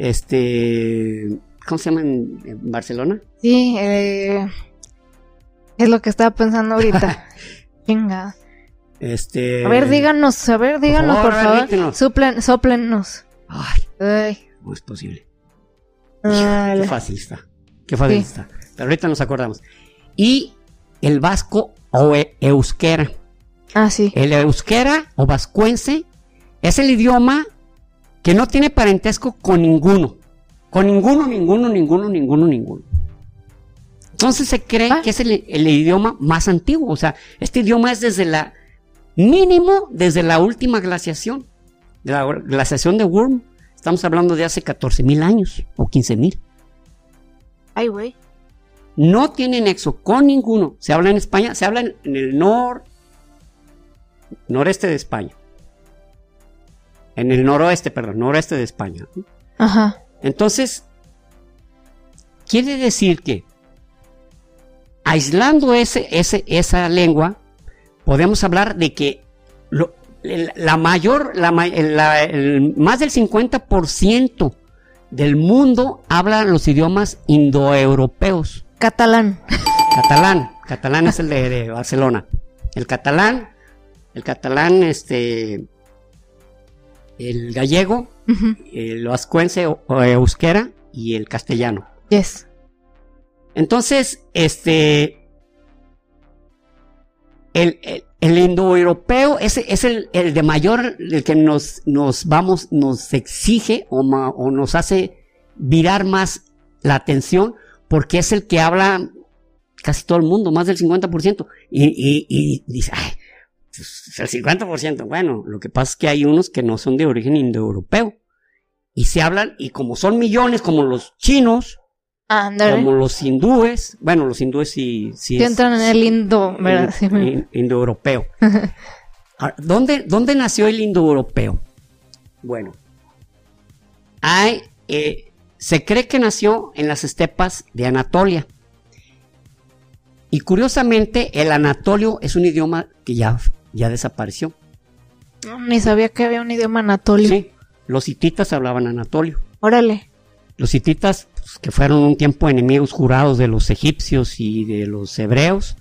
¿cómo se llama en Barcelona? Sí, es lo que estaba pensando ahorita. Venga. A ver, díganos, por favor. Sóplennos. Ay, no es posible. Qué fácil está. Pero ahorita nos acordamos. Y el vasco o euskera. Sí. El euskera o vascuense es el idioma que no tiene parentesco con ninguno. Con ninguno. Entonces se cree que es el idioma más antiguo. O sea, este idioma es desde la última glaciación, de la glaciación de Würm. Estamos hablando de hace 14,000 años o 15,000. Ay, güey. No tiene nexo con ninguno. Se habla en España, se habla en el noreste de España. En el noreste de España. Ajá. Entonces, quiere decir que aislando esa lengua, podemos hablar de que más del 50% del mundo habla los idiomas indoeuropeos. Catalán es el de Barcelona. El catalán, el gallego, uh-huh, el vascuence o euskera y el castellano. Yes. Entonces, el indoeuropeo es el de mayor, el que nos exige o nos hace virar más la atención, porque es el que habla casi todo el mundo, más del 50%. Y dice, ay, pues el 50%. Bueno, lo que pasa es que hay unos que no son de origen indoeuropeo. Y se hablan, y como son millones, como los chinos, como los hindúes, bueno, los hindúes sí entran en el indo, ¿verdad? Indoeuropeo. ¿Dónde nació el indoeuropeo? Bueno, se cree que nació en las estepas de Anatolia. Y curiosamente, el anatolio es un idioma que ya desapareció. Ni sabía que había un idioma anatolio. Sí, los hititas hablaban anatolio. Órale. Los hititas, pues, que fueron un tiempo enemigos jurados de los egipcios y de los hebreos,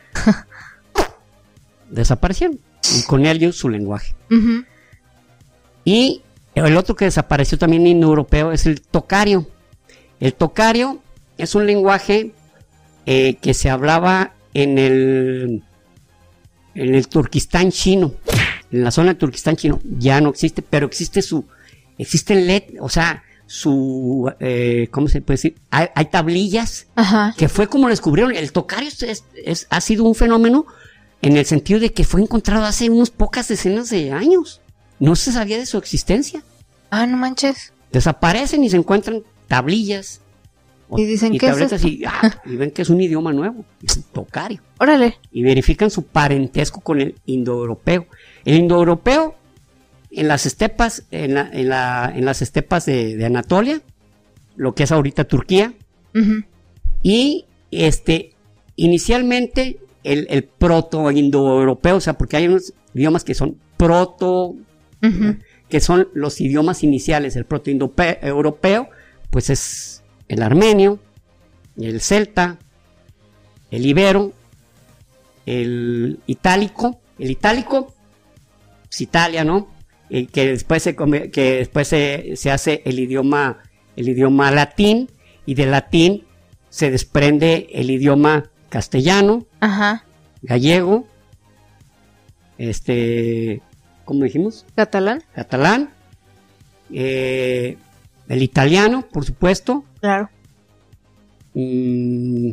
desaparecieron. Y con ellos su lenguaje. Uh-huh. Y el otro que desapareció también indoeuropeo es el tocario. El tocario es un lenguaje que se hablaba en el Turquistán chino. En la zona del Turquistán chino ya no existe, pero existe o sea, ¿cómo se puede decir? Hay tablillas, ajá, que fue como lo descubrieron. El tocario ha sido un fenómeno en el sentido de que fue encontrado hace unas pocas decenas de años. No se sabía de su existencia. Ah, no manches. Desaparecen y se encuentran tablillas. Y dicen que es y ven que es un idioma nuevo, es el tocario. Órale. Y verifican su parentesco con el indoeuropeo. El indoeuropeo en las estepas, en las estepas de Anatolia, lo que es ahorita Turquía, uh-huh, y inicialmente el proto-indoeuropeo, o sea, porque hay unos idiomas que son uh-huh, que son los idiomas iniciales. El proto-indoeuropeo, pues es el armenio, el celta, el ibero, el itálico. El itálico es Italia, ¿no? Que después se hace el idioma latín, y del latín se desprende el idioma castellano, ajá, gallego, ¿cómo dijimos? Catalán, el italiano, por supuesto. Claro. Y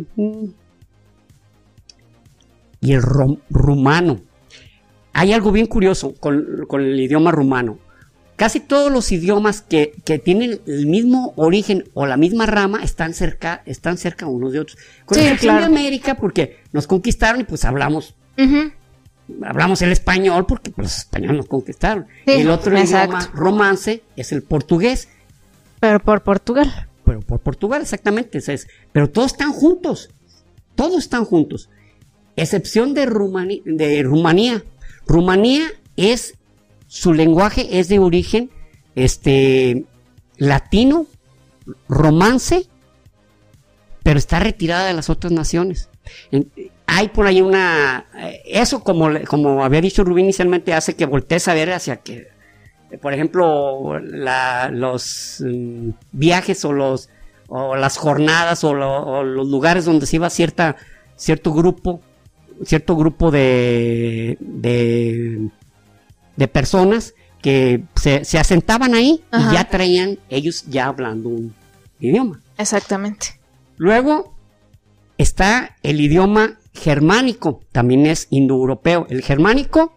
el rumano. Hay algo bien curioso con el idioma rumano. Casi todos los idiomas que tienen el mismo origen o la misma rama están cerca unos de otros. Con excepción de América, porque nos conquistaron y pues hablamos. Uh-huh. Hablamos el español porque pues, los españoles nos conquistaron. Sí, y el otro exacto, idioma romance es el portugués. Pero por Portugal. Pero por Portugal, exactamente. Pero todos están juntos. Excepción de Rumanía. Rumanía su lenguaje es de origen latino, romance, pero está retirada de las otras naciones. Hay por ahí eso como había dicho Rubín inicialmente, hace que voltees a ver hacia que, por ejemplo, los viajes o las jornadas o los lugares donde se iba cierto grupo de personas, que se asentaban ahí. Ajá. Y ya traían ellos ya hablando un idioma. Exactamente. Luego está el idioma germánico, también es indoeuropeo. El germánico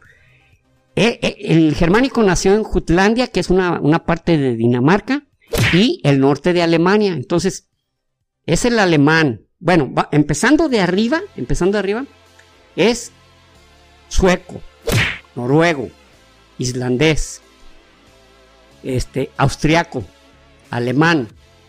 nació en Jutlandia, que es una parte de Dinamarca, y el norte de Alemania. Entonces, es el alemán. Bueno, empezando de arriba, es sueco, noruego, islandés, austriaco, alemán,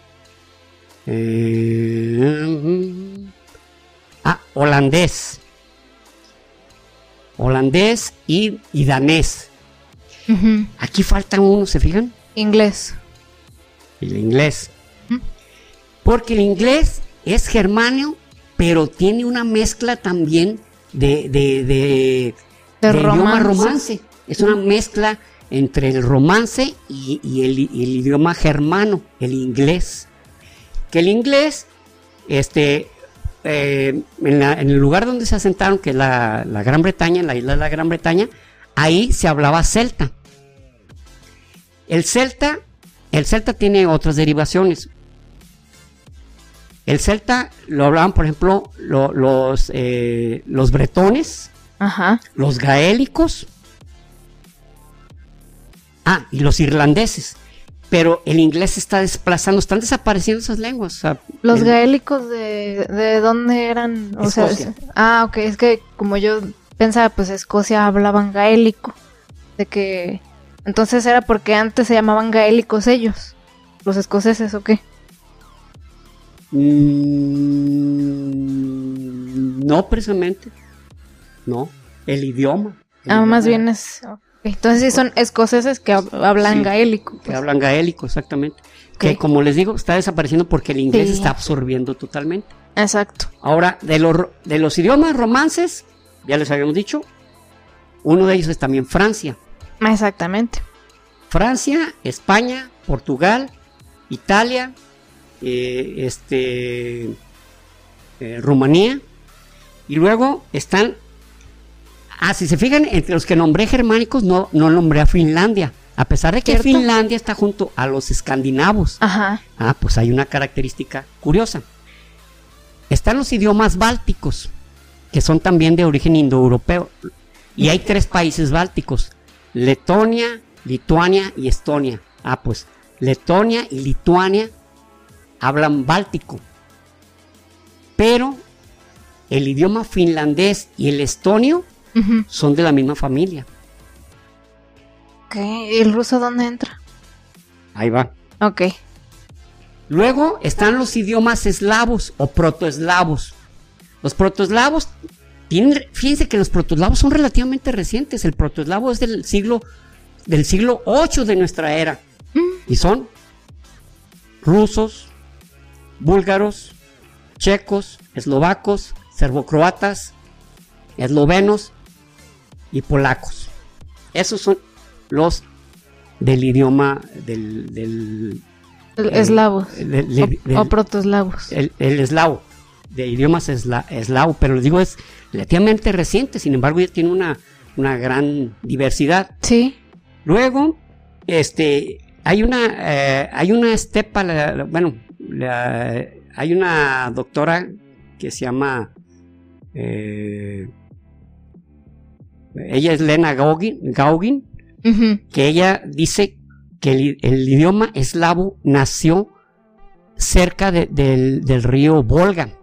holandés y danés. Uh-huh. Aquí faltan uno, ¿se fijan? Inglés. El inglés. Porque el inglés es germáneo, pero tiene una mezcla también de idioma romance. Es una mezcla entre el romance y el idioma germano, el inglés. Que el inglés, en el lugar donde se asentaron, que es la Gran Bretaña, en la isla de la Gran Bretaña, ahí se hablaba celta. El celta tiene otras derivaciones. El celta lo hablaban, por ejemplo, los bretones, ajá, los gaélicos, y los irlandeses. Pero el inglés se está desplazando, están desapareciendo esas lenguas. O sea, ¿los gaélicos de dónde eran? O Escocia. Sea, ok, es que como yo pensaba, pues Escocia hablaban gaélico. De que entonces era porque antes se llamaban gaélicos ellos, los escoceses, ¿o qué? No precisamente. No, el idioma. Más bien es... Okay. Entonces sí son escoceses que hablan gaélico. Pues. Que hablan gaélico, exactamente. Okay. Que como les digo, está desapareciendo porque el inglés Sí. está absorbiendo totalmente. Exacto. Ahora, de los idiomas romances, ya les habíamos dicho, uno de ellos es también Francia. Exactamente. Francia, España, Portugal, Italia, Rumanía. Y luego están... si se fijan, entre los que nombré germánicos, no nombré a Finlandia. A pesar de que ¿Cierto? Finlandia está junto a los escandinavos. Ajá. Pues hay una característica curiosa. Están los idiomas bálticos, que son también de origen indoeuropeo. Y hay 3 países bálticos: Letonia, Lituania y Estonia. Pues Letonia y Lituania hablan báltico. Pero el idioma finlandés y el estonio Uh-huh. son de la misma familia. Ok, ¿y el ruso dónde entra? Ahí va. Ok. Luego están los idiomas eslavos o protoeslavos. Los protoeslavos fíjense que los protoeslavos son relativamente recientes. El protoeslavo es del siglo VIII de nuestra era. Y son rusos, búlgaros, checos, eslovacos, serbocroatas, eslovenos y polacos. Esos son los del idioma del eslavos o protoeslavos. El eslavo, de idiomas eslavo, pero les digo, es relativamente reciente, sin embargo ya tiene una gran diversidad. Sí. Luego, hay una estepa, hay una doctora que se llama ella es Lena Gauguin, Uh-huh. que ella dice que el idioma eslavo nació cerca del río Volga.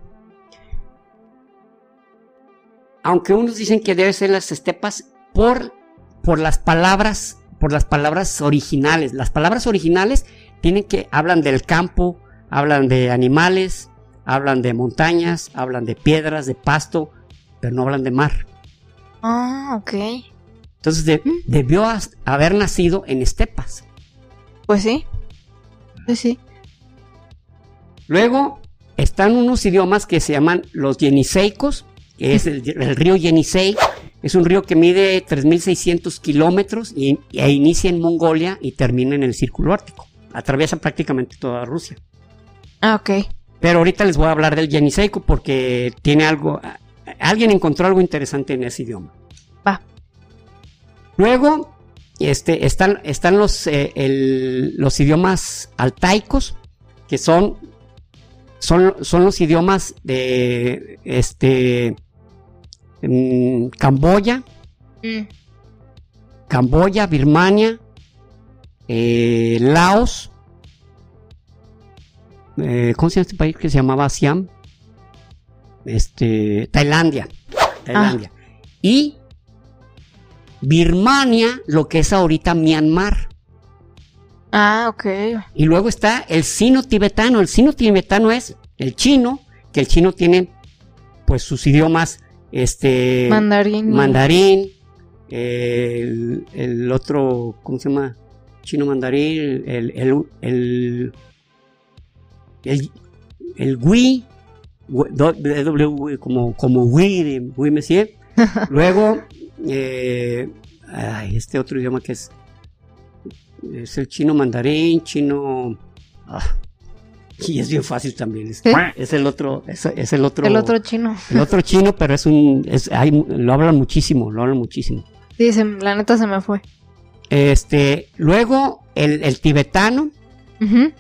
Aunque unos dicen que debe ser las estepas por las palabras originales. Las palabras originales hablan del campo, hablan de animales, hablan de montañas, hablan de piedras, de pasto, pero no hablan de mar. Ok. Entonces debió haber nacido en estepas. Pues sí. Pues sí. Luego están unos idiomas que se llaman los yeniseicos, que es el río Yenisei. Es un río que mide 3.600 kilómetros e inicia en Mongolia y termina en el Círculo Ártico. Atraviesa prácticamente toda Rusia. Ok. Pero ahorita les voy a hablar del yeniseico porque tiene algo... Alguien encontró algo interesante en ese idioma. Va. Luego están los idiomas altaicos, que son los idiomas de Camboya, Birmania, Laos, ¿cómo se llama este país que se llamaba Siam? Tailandia. Y Birmania, lo que es ahorita Myanmar. Ok. Y luego está el sino-tibetano. El sino-tibetano es el chino, que el chino tiene pues sus idiomas, mandarín, el otro, ¿cómo se llama? Chino mandarín, el Hui, como Hui de Hui Messier. Luego, este otro idioma que es el chino mandarín, y es bien fácil también. Es el otro. El otro chino. El otro chino, pero lo hablan muchísimo. Sí, la neta se me fue. Luego, el tibetano. Uh-huh.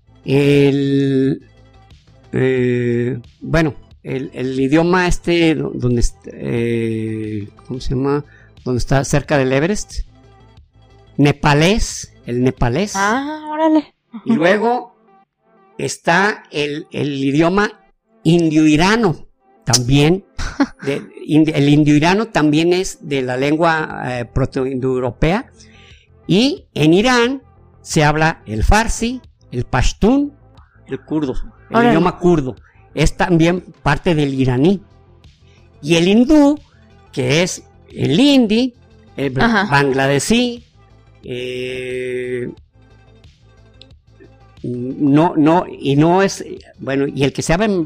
El idioma donde ¿cómo se llama? Donde está cerca del Everest. El nepalés. Órale. Y luego está el idioma indio-irano, también. El indio-irano también es de la lengua protoindoeuropea. Y en Irán se habla el farsi, el pashtún, el kurdo, el idioma kurdo. Es también parte del iraní. Y el hindú, que es el hindi, el bangladesí, no es, bueno, y el que se habla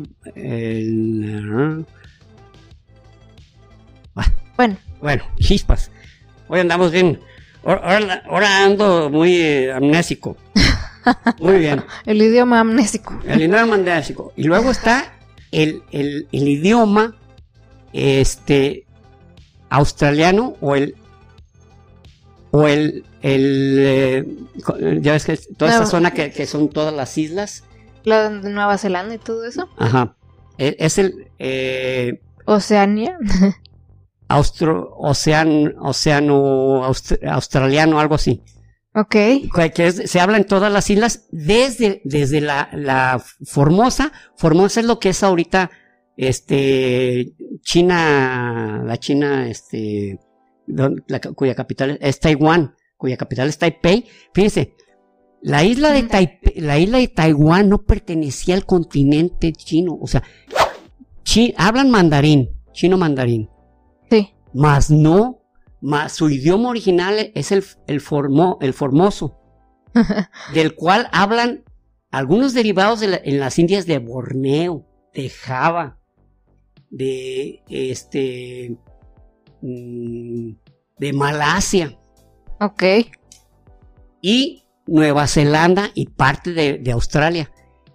bueno, chispas. Hoy andamos bien. Ahora ando muy amnésico. Muy bien. El idioma amnésico. Y luego está el idioma australiano ya ves que toda esa zona que son todas las islas. La de Nueva Zelanda y todo eso. Ajá. Es el Oceanía. Australiano, algo así. Ok. Se habla en todas las islas desde la Formosa. Formosa es lo que es ahorita China, cuya capital es Taiwán, cuya capital es Taipei. Fíjense, la isla de Taiwán no pertenecía al continente chino, o sea, hablan chino mandarín. Sí. Más su idioma original es el formoso, del cual hablan algunos derivados en las Indias de Borneo, de Java, de Malasia. Ok. Y Nueva Zelanda y parte de Australia.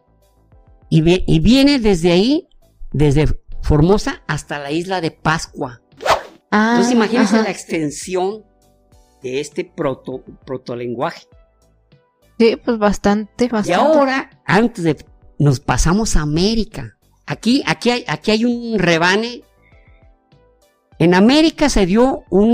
Y viene desde ahí, desde Formosa hasta la isla de Pascua. Entonces imagínense la extensión de este protolenguaje. Sí, pues bastante. Y ahora, nos pasamos a América. Aquí hay un rebane. En América se dio un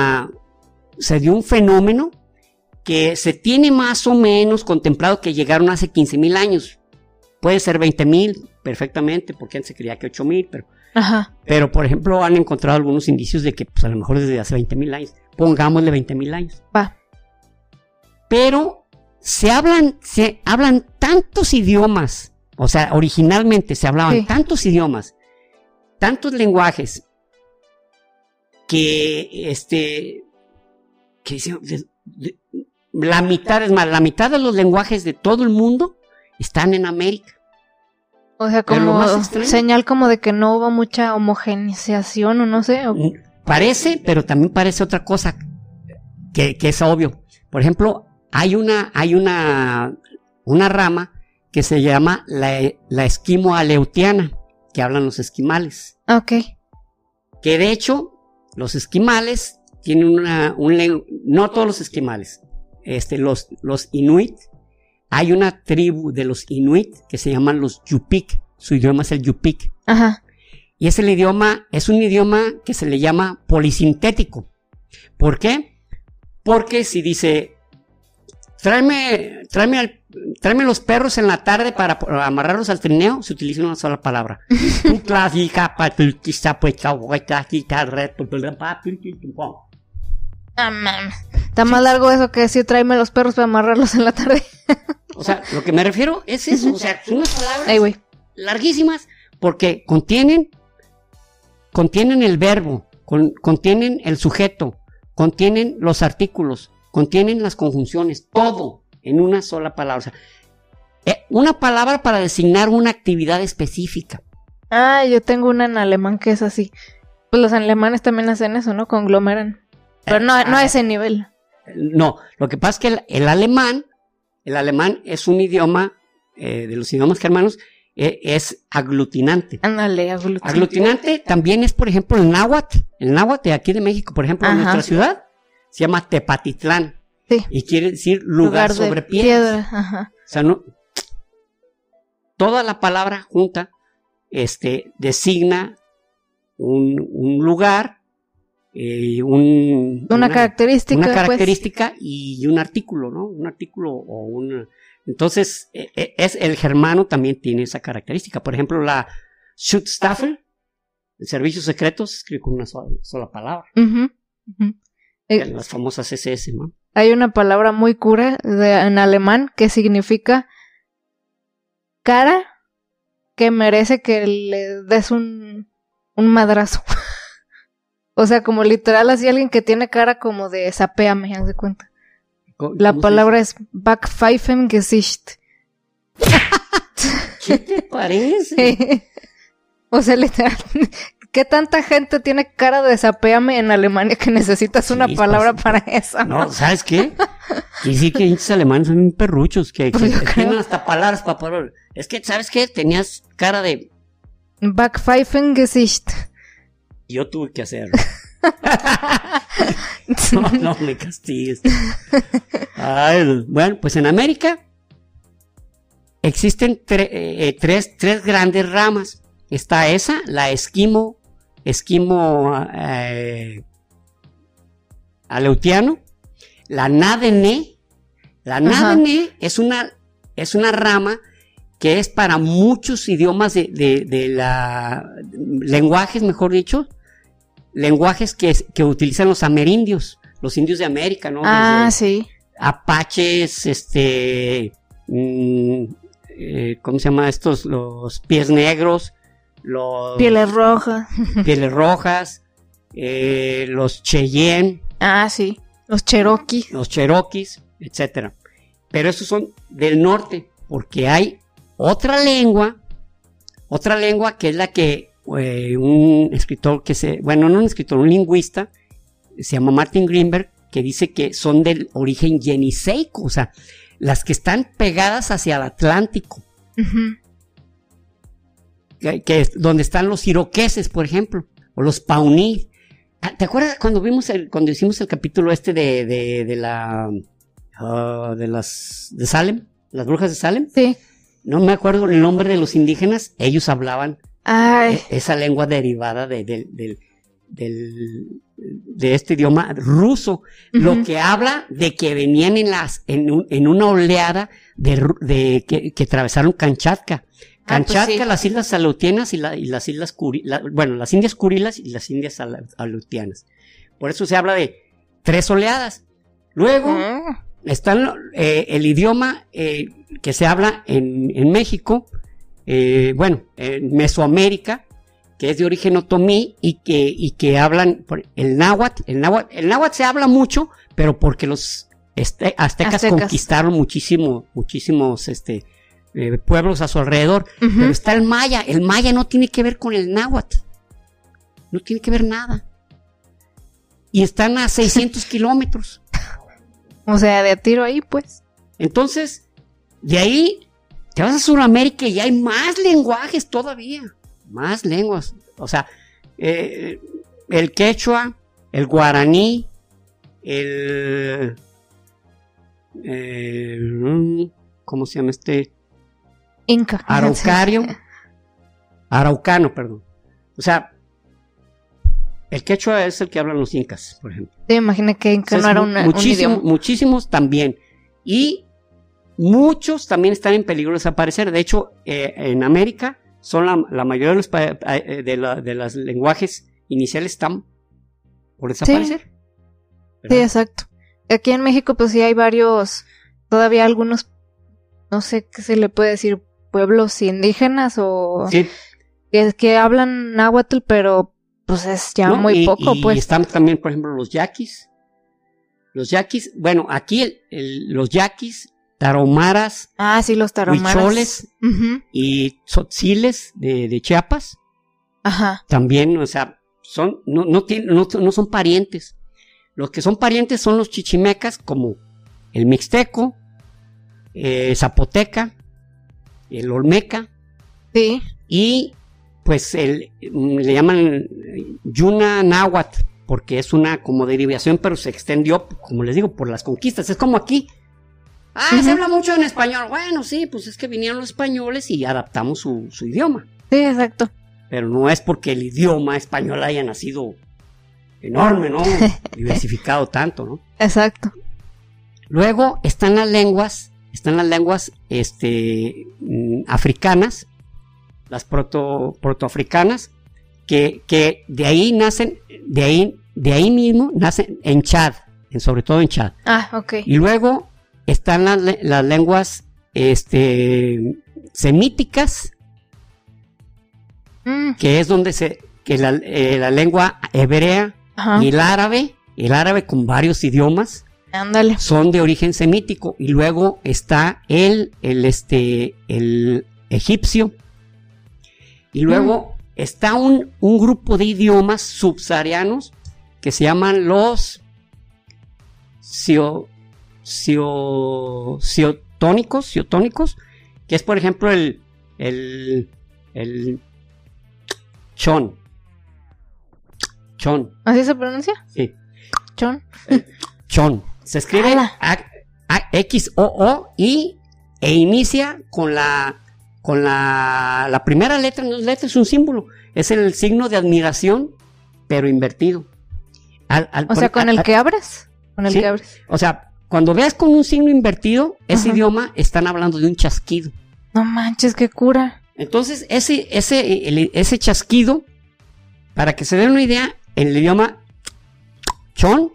fenómeno que se tiene más o menos contemplado que llegaron hace 15,000 años. Puede ser 20,000 perfectamente, porque antes se creía que 8,000, pero por ejemplo han encontrado algunos indicios de que pues, a lo mejor desde hace 20,000 años. Pongámosle 20,000 años. Pero se hablan tantos idiomas, o sea, originalmente se hablaban tantos idiomas, tantos lenguajes, que la mitad de los lenguajes de todo el mundo están en América. O sea, como señal como de que no hubo mucha homogeneización o no sé. Parece, pero también parece otra cosa que es obvio. Por ejemplo, hay una rama que se llama la esquimo-aleutiana, que hablan los esquimales. Ok. Que de hecho, los esquimales tienen no todos los esquimales, los Inuit, hay una tribu de los Inuit que se llaman los Yupik, su idioma es el Yupik. Ajá. Y es un idioma que se le llama polisintético. ¿Por qué? Porque si dice, tráeme los perros en la tarde para amarrarlos al trineo, se utiliza una sola palabra. Está más largo eso que decir tráeme los perros para amarrarlos en la tarde. O sea, lo que me refiero es eso. O sea, son unas palabras larguísimas porque contienen el verbo, contienen el sujeto, contienen los artículos, contienen las conjunciones, todo en una sola palabra. O sea, una palabra para designar una actividad específica. Ah, yo tengo una en alemán que es así. Pues los alemanes también hacen eso, ¿no? Conglomeran. Pero no a ese nivel. No, lo que pasa es que el alemán es un idioma, de los idiomas germanos, es aglutinante. Ándale, aglutinante. Aglutinante también es, por ejemplo, el náhuatl. El náhuatl de aquí de México, por ejemplo, en nuestra ciudad, se llama Tepatitlán. Sí. Y quiere decir lugar sobre piedra. Ajá. O sea, no, toda la palabra junta designa un lugar, una característica y un artículo, ¿no? Un artículo o una. Entonces, el germano también tiene esa característica. Por ejemplo, la Schutzstaffel, el servicio secreto, se escribe con una sola palabra. Las famosas SS, ¿no? Hay una palabra muy cura en alemán que significa cara que merece que le des un madrazo. O sea, como literal así alguien que tiene cara como de sapéame, haz de cuenta. La palabra es Backpfeifengesicht. ¿Qué te parece? O sea, literal, ¿qué tanta gente tiene cara de sapéame en Alemania que necesitas una palabra para eso? No, ¿sabes qué? Y sí que los alemanes son perruchos, que tienen hasta palabras para poder. Es que, ¿sabes qué? Tenías cara de Backpfeifengesicht. Yo tuve que hacerlo. No me castigues. Ay, bueno, pues en América existen tres grandes ramas. Está esa, la esquimo aleutiano, la Nadené. La Nadené es una rama que es para muchos idiomas lenguajes, mejor dicho, lenguajes que utilizan los amerindios, los indios de América, ¿no? Sí. Apaches, ¿cómo se llama estos? Los pies negros, los pieles rojas, los Cheyenne. Sí. Los Cherokees, etcétera. Pero esos son del norte, porque hay otra lengua que es la que un escritor un lingüista, se llama Martin Greenberg, que dice que son del origen yeniseico, o sea, las que están pegadas hacia el Atlántico. Que es donde están los iroqueses, por ejemplo, o los pawnee. ¿Te acuerdas cuando hicimos el capítulo de Salem, las brujas de Salem? Sí. No me acuerdo el nombre de los indígenas, ellos hablaban esa lengua derivada de este idioma ruso, lo que habla de que venían en una oleada que atravesaron Kamchatka. Kamchatka, las islas aleutianas y las islas las Indias Kurilas y las Indias aleutianas. Por eso se habla de 3 oleadas. Luego está el idioma que se habla en México, en Mesoamérica, que es de origen otomí y que hablan el náhuatl. El náhuatl se habla mucho, pero porque los aztecas conquistaron muchísimos pueblos a su alrededor. Pero está el maya. El maya no tiene que ver con el náhuatl. No tiene que ver nada. Y están a 600 kilómetros. O sea, de a tiro ahí, pues. Entonces, de ahí te vas a Sudamérica y hay más lenguajes todavía. Más lenguas. O sea, el quechua, el guaraní, ¿cómo se llama este? Inca. Araucano, perdón. O sea, el quechua es el que hablan los incas, por ejemplo. Sí, imaginé que Inca no era un idioma. Muchísimos también. Y muchos también están en peligro de desaparecer. De hecho, en América, son la mayoría de los lenguajes iniciales están por desaparecer. Sí, exacto. Aquí en México, pues sí hay varios, todavía algunos, no sé qué se le puede decir, pueblos indígenas o sí, que hablan náhuatl, pero pues es ya muy poco, pues. Y están también, por ejemplo, los yaquis. Los yaquis, bueno, aquí los yaquis, tarahumaras. Ah, sí, los tarahumaras. Huicholes y tzotziles de Chiapas. Ajá. También, o sea, no son parientes. Los que son parientes son los chichimecas, como el mixteco, zapoteca, el olmeca. Sí. Y pues le llaman Yuna Náhuatl, porque es una como derivación, pero se extendió, como les digo, por las conquistas. Es como aquí. Se habla mucho en español. Bueno, sí, pues es que vinieron los españoles y adaptamos su idioma. Sí, exacto. Pero no es porque el idioma español haya nacido enorme, ¿no? Diversificado tanto, ¿no? Exacto. Luego están las lenguas africanas, las protoafricanas, que de ahí nacen, de ahí mismo nacen en Chad, sobre todo en Chad. Ah, ok. Y luego están las lenguas semíticas, que es donde la lengua hebrea. Ajá. Y el árabe con varios idiomas. Ándale. Son de origen semítico. Y luego está el egipcio. Y luego está un grupo de idiomas subsaharianos que se llaman los siotónicos, que es, por ejemplo, el chon. ¿Así se pronuncia? Sí. Chon. Chon. Se escribe XOO e inicia con la primera letra, no es letra, es un símbolo. Es el signo de admiración, pero invertido. ¿Con el que abres? Con el ¿sí? que abres. O sea, cuando veas con un signo invertido, ese idioma están hablando de un chasquido. No manches, qué cura. Entonces, ese chasquido, para que se den una idea, en el idioma chon,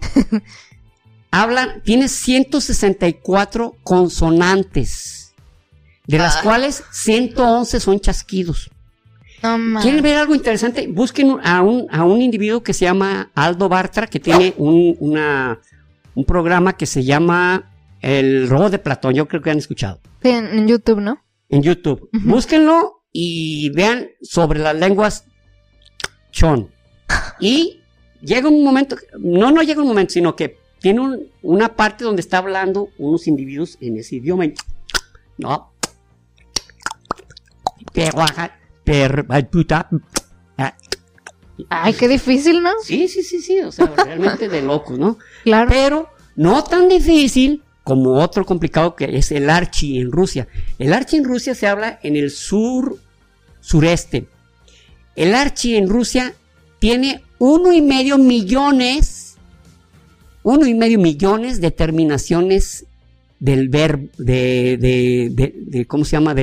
tiene 164 consonantes, de las cuales 111 son chasquidos. No, ¿quieren ver algo interesante? Busquen a un individuo que se llama Aldo Bartra, que tiene un programa que se llama El Robo de Platón. Yo creo que han escuchado. Sí, en YouTube, ¿no? En YouTube. Búsquenlo y vean sobre las lenguas chon. Y llega un momento, no llega un momento, sino que tiene una parte donde está hablando unos individuos en ese idioma. No. Ay, qué difícil, ¿no? Sí, o sea, realmente de locos, ¿no? Claro. Pero no tan difícil como otro complicado que es el archi en Rusia. El archi en Rusia se habla en el sureste. El archi en Rusia tiene 1,5 millones de terminaciones del verbo, ¿cómo se llama?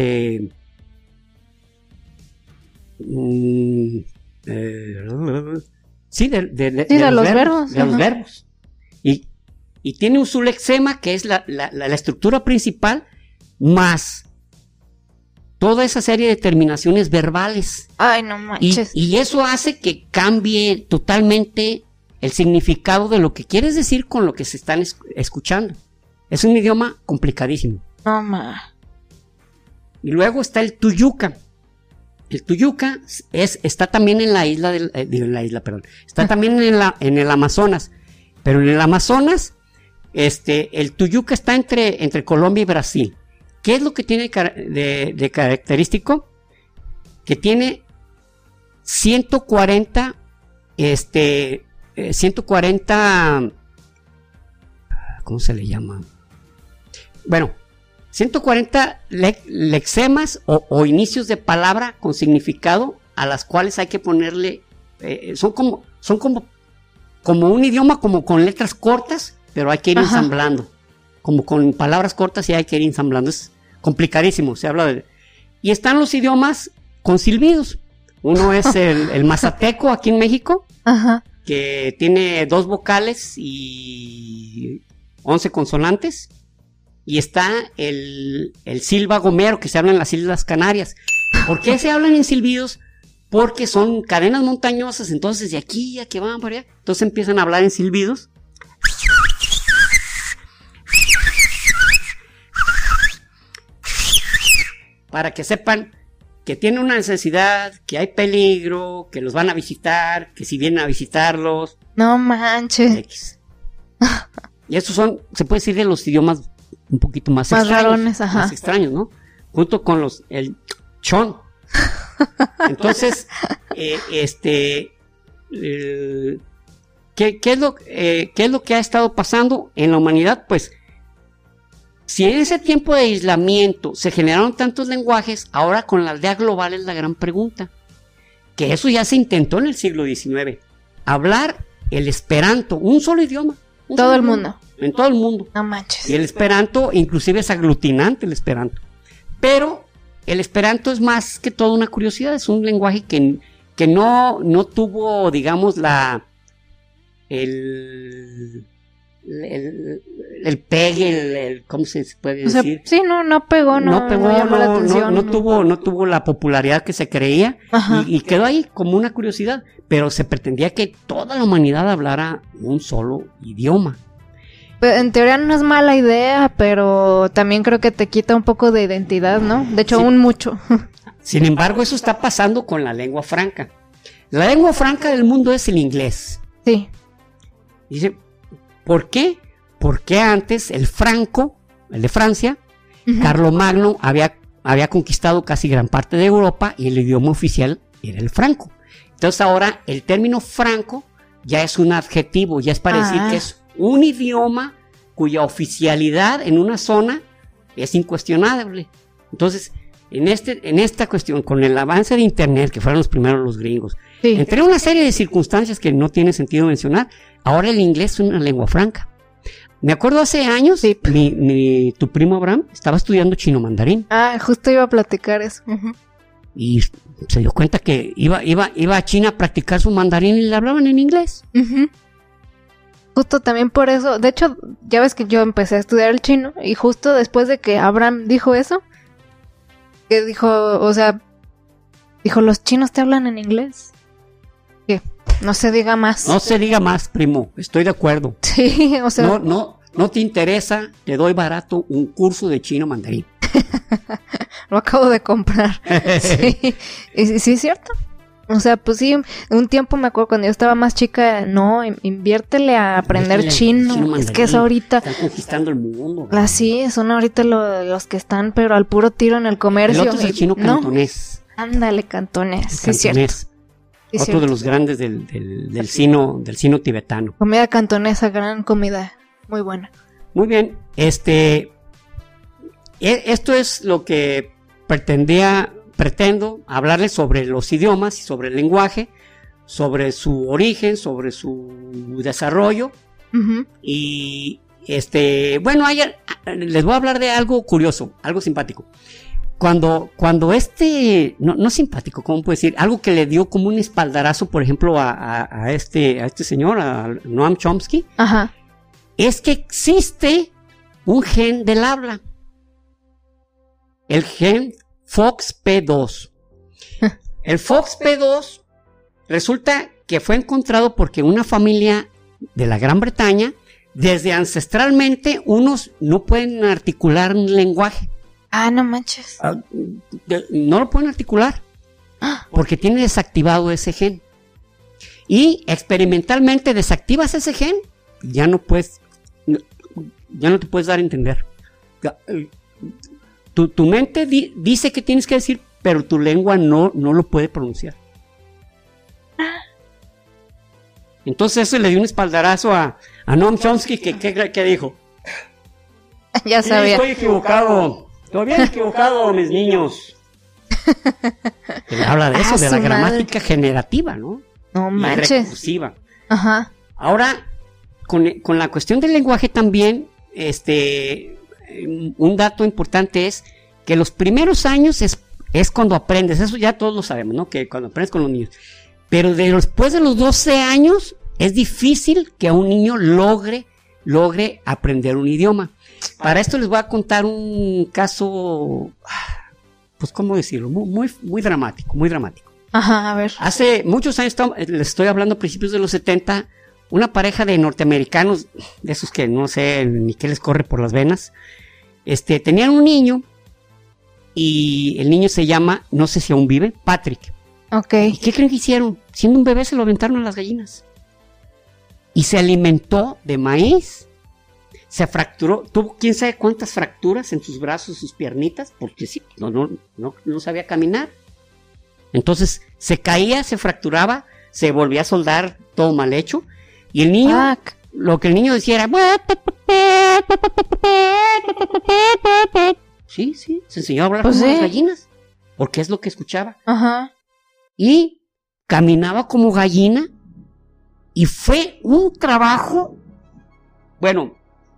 Sí, de los verbos. De los verbos. Y tiene un sulexema, que es la estructura principal, más toda esa serie de terminaciones verbales. Ay, no manches. Y eso hace que cambie totalmente el significado de lo que quieres decir con lo que se están escuchando. Es un idioma complicadísimo. No, ma. Y luego está el tuyuca. El tuyuca está también en la isla está también en el Amazonas. Pero en el Amazonas, el tuyuca está entre Colombia y Brasil. ¿Qué es lo que tiene de característico? Que tiene 140 140, ¿cómo se le llama? Bueno, 140 lexemas o inicios de palabra con significado a las cuales hay que ponerle, son como un idioma como con letras cortas, pero hay que ir ensamblando, como con palabras cortas y hay que ir ensamblando. Es complicadísimo, se habla de... Y están los idiomas con silbidos. Uno es el mazateco aquí en México, que tiene 2 vocales y 11 consonantes. Y está el silba gomero, que se habla en las Islas Canarias. ¿Por qué se hablan en silbidos? Porque son cadenas montañosas, entonces de aquí a que van para allá, entonces empiezan a hablar en silbidos. Para que sepan que tienen una necesidad, que hay peligro, que los van a visitar, que si vienen a visitarlos. No manches. X. Y estos son, se puede decir, de los idiomas un poquito más extraños. Rarones, más extraños, ¿no? Junto con el chon. Entonces, ¿qué es lo que ha estado pasando en la humanidad? Pues, si en ese tiempo de aislamiento se generaron tantos lenguajes, ahora con la aldea global es la gran pregunta. Que eso ya se intentó en el siglo XIX. Hablar el esperanto, un solo idioma. Todo el mundo. En todo el mundo. No manches. Y el esperanto, inclusive es aglutinante el esperanto. Pero el esperanto es más que todo una curiosidad, es un lenguaje que no tuvo, digamos, el pegue, ¿cómo se puede decir? Sí, no pegó, no llamó la atención. No tuvo la popularidad que se creía y quedó ahí como una curiosidad, pero se pretendía que toda la humanidad hablara un solo idioma. En teoría no es mala idea, pero también creo que te quita un poco de identidad, ¿no? De hecho, aún mucho. Sin embargo, eso está pasando con la lengua franca. La lengua franca del mundo es el inglés. Sí. Dice, ¿por qué? Porque antes el franco, el de Francia, Carlomagno había conquistado casi gran parte de Europa y el idioma oficial era el franco. Entonces ahora el término franco ya es un adjetivo, ya es para decir que es un idioma cuya oficialidad en una zona es incuestionable. Entonces, en esta cuestión, con el avance de Internet, que fueron los primeros los gringos, entre una serie de circunstancias que no tiene sentido mencionar, ahora el inglés es una lengua franca. Me acuerdo hace años, tu primo Abraham estaba estudiando chino mandarín. Justo iba a platicar eso. Y se dio cuenta que iba a China a practicar su mandarín y le hablaban en inglés. Justo también por eso, de hecho, ya ves que yo empecé a estudiar el chino y justo después de que Abraham dijo eso, que dijo, los chinos te hablan en inglés. Que no se diga más. No se diga más, primo, estoy de acuerdo. Sí, No te interesa, te doy barato un curso de chino mandarín. Lo acabo de comprar. Sí, sí es cierto. Pues sí, un tiempo me acuerdo cuando yo estaba más chica, inviértele a aprender chino. Es que es ahorita. Están conquistando el mundo. Sí, son ahorita los que están, pero al puro tiro en el comercio. El otro es el chino cantonés. Ándale, cantonés. Sí, cantonés. Otro de los grandes del sino tibetano. Comida cantonesa, gran comida. Muy buena. Muy bien. Esto es lo que pretendo hablarles sobre los idiomas y sobre el lenguaje, sobre su origen, sobre su desarrollo. Y bueno, les voy a hablar de algo curioso, algo simpático. Cuando no simpático, ¿cómo puedo decir? Algo que le dio como un espaldarazo, por ejemplo, a este señor, a Noam Chomsky, es que existe un gen del habla. El gen FOXP2. El FOXP2 resulta que fue encontrado porque una familia de la Gran Bretaña, desde ancestralmente, unos no pueden articular un lenguaje. No manches. No lo pueden articular porque tiene desactivado ese gen. Y experimentalmente desactivas ese gen, ya no te puedes dar a entender. Tu mente dice que tienes que decir, pero tu lengua no lo puede pronunciar. Entonces eso le dio un espaldarazo a Noam Chomsky, que dijo, Ya sabía. estoy equivocado, todavía equivocado, mis niños. Habla de eso, de la gramática generativa, ¿no? No Y manches. recursiva. Ajá. Ahora, con la cuestión del lenguaje también, un dato importante es que los primeros años es cuando aprendes, eso ya todos lo sabemos, ¿no? Que cuando aprendes con los niños. Pero después de los 12 años es difícil que un niño logre aprender un idioma. Para esto les voy a contar un caso, pues, ¿cómo decirlo? Muy dramático, muy dramático. Ajá, a ver. Hace muchos años, les estoy hablando a principios de los 70, una pareja de norteamericanos, de esos que no sé ni qué les corre por las venas, tenían un niño, y el niño se llama, no sé si aún vive, Patrick. Ok. ¿Y qué creen que hicieron? Siendo un bebé se lo aventaron a las gallinas. Y se alimentó de maíz. Se fracturó, tuvo quién sabe cuántas fracturas en sus brazos, sus piernitas, porque sí, no sabía caminar. Entonces se caía, se fracturaba, se volvía a soldar, todo mal hecho. Y el niño, lo que el niño decía era... Sí, se enseñó a hablar como las gallinas, porque es lo que escuchaba. Ajá. Y caminaba como gallina, y fue un trabajo, bueno,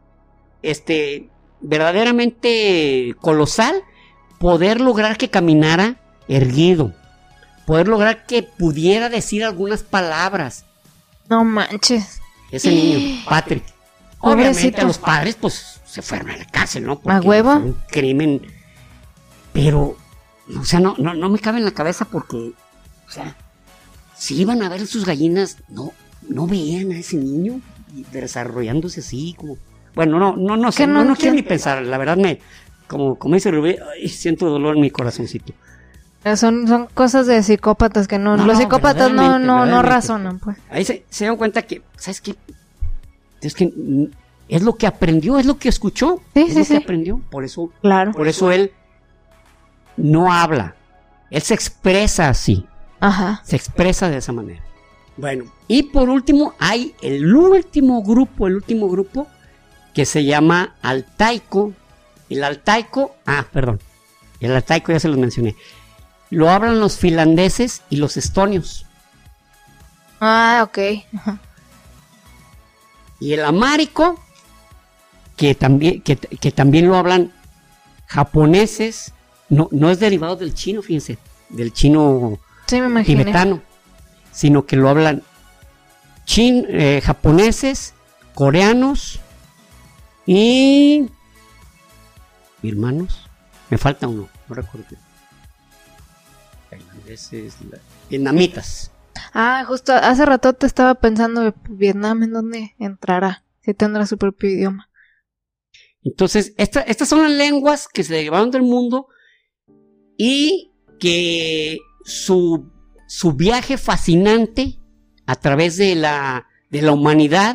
verdaderamente colosal, poder lograr que caminara erguido, poder lograr que pudiera decir algunas palabras. No manches. Ese niño, Patrick. Pobrecito. Obviamente los padres, pues, se fueron a la cárcel, ¿no? Porque ¿A huevo? fue un crimen. Pero, o sea, no me cabe en la cabeza porque, o sea, si iban a ver sus gallinas, no veían a ese niño desarrollándose así, como... Bueno, no sé, no quiero ni pensar, la verdad como dice Rubí, siento dolor en mi corazoncito. Son cosas de psicópatas que los psicópatas no razonan, pues. Ahí se dan cuenta que, ¿sabes qué? Es que es lo que aprendió, es lo que escuchó, es lo que aprendió. Por eso él no habla, él se expresa así. Ajá. Se expresa de esa manera. Bueno, y por último hay el último grupo que se llama altaico. El altaico ya se los mencioné. Lo hablan los finlandeses y los estonios. Ah, ok. Ajá. Y el amárico, que también lo hablan japoneses, no es derivado del chino, fíjense, del chino tibetano, sino que lo hablan japoneses, coreanos y birmanos. Me falta uno, no recuerdo qué. Tailandeses, vietnamitas. Ah, justo hace rato te estaba pensando Vietnam, ¿en dónde entrará? Si tendrá su propio idioma. Entonces, estas son las lenguas que se derivaron del mundo y que su viaje fascinante a través de la humanidad,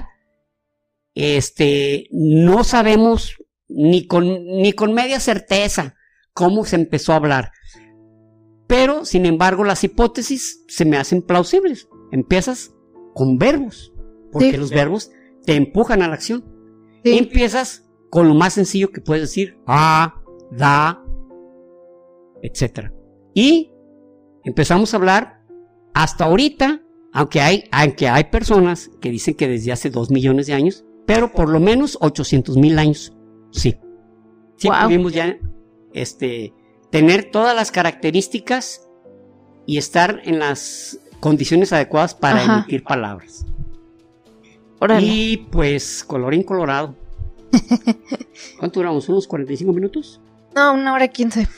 no sabemos ni con media certeza cómo se empezó a hablar. Pero, sin embargo, las hipótesis se me hacen plausibles. Empiezas con verbos, porque los verbos te empujan a la acción. Sí. Y empiezas con lo más sencillo que puedes decir, da, etc. Y empezamos a hablar hasta ahorita, aunque hay personas que dicen que desde hace 2 millones de años, pero por lo menos 800,000 años. Sí. Sí, pudimos ya tener todas las características y estar en las condiciones adecuadas para emitir palabras. Órale. Y pues, colorín colorado. ¿Cuánto duramos? ¿Unos 45 minutos? No, 1:15.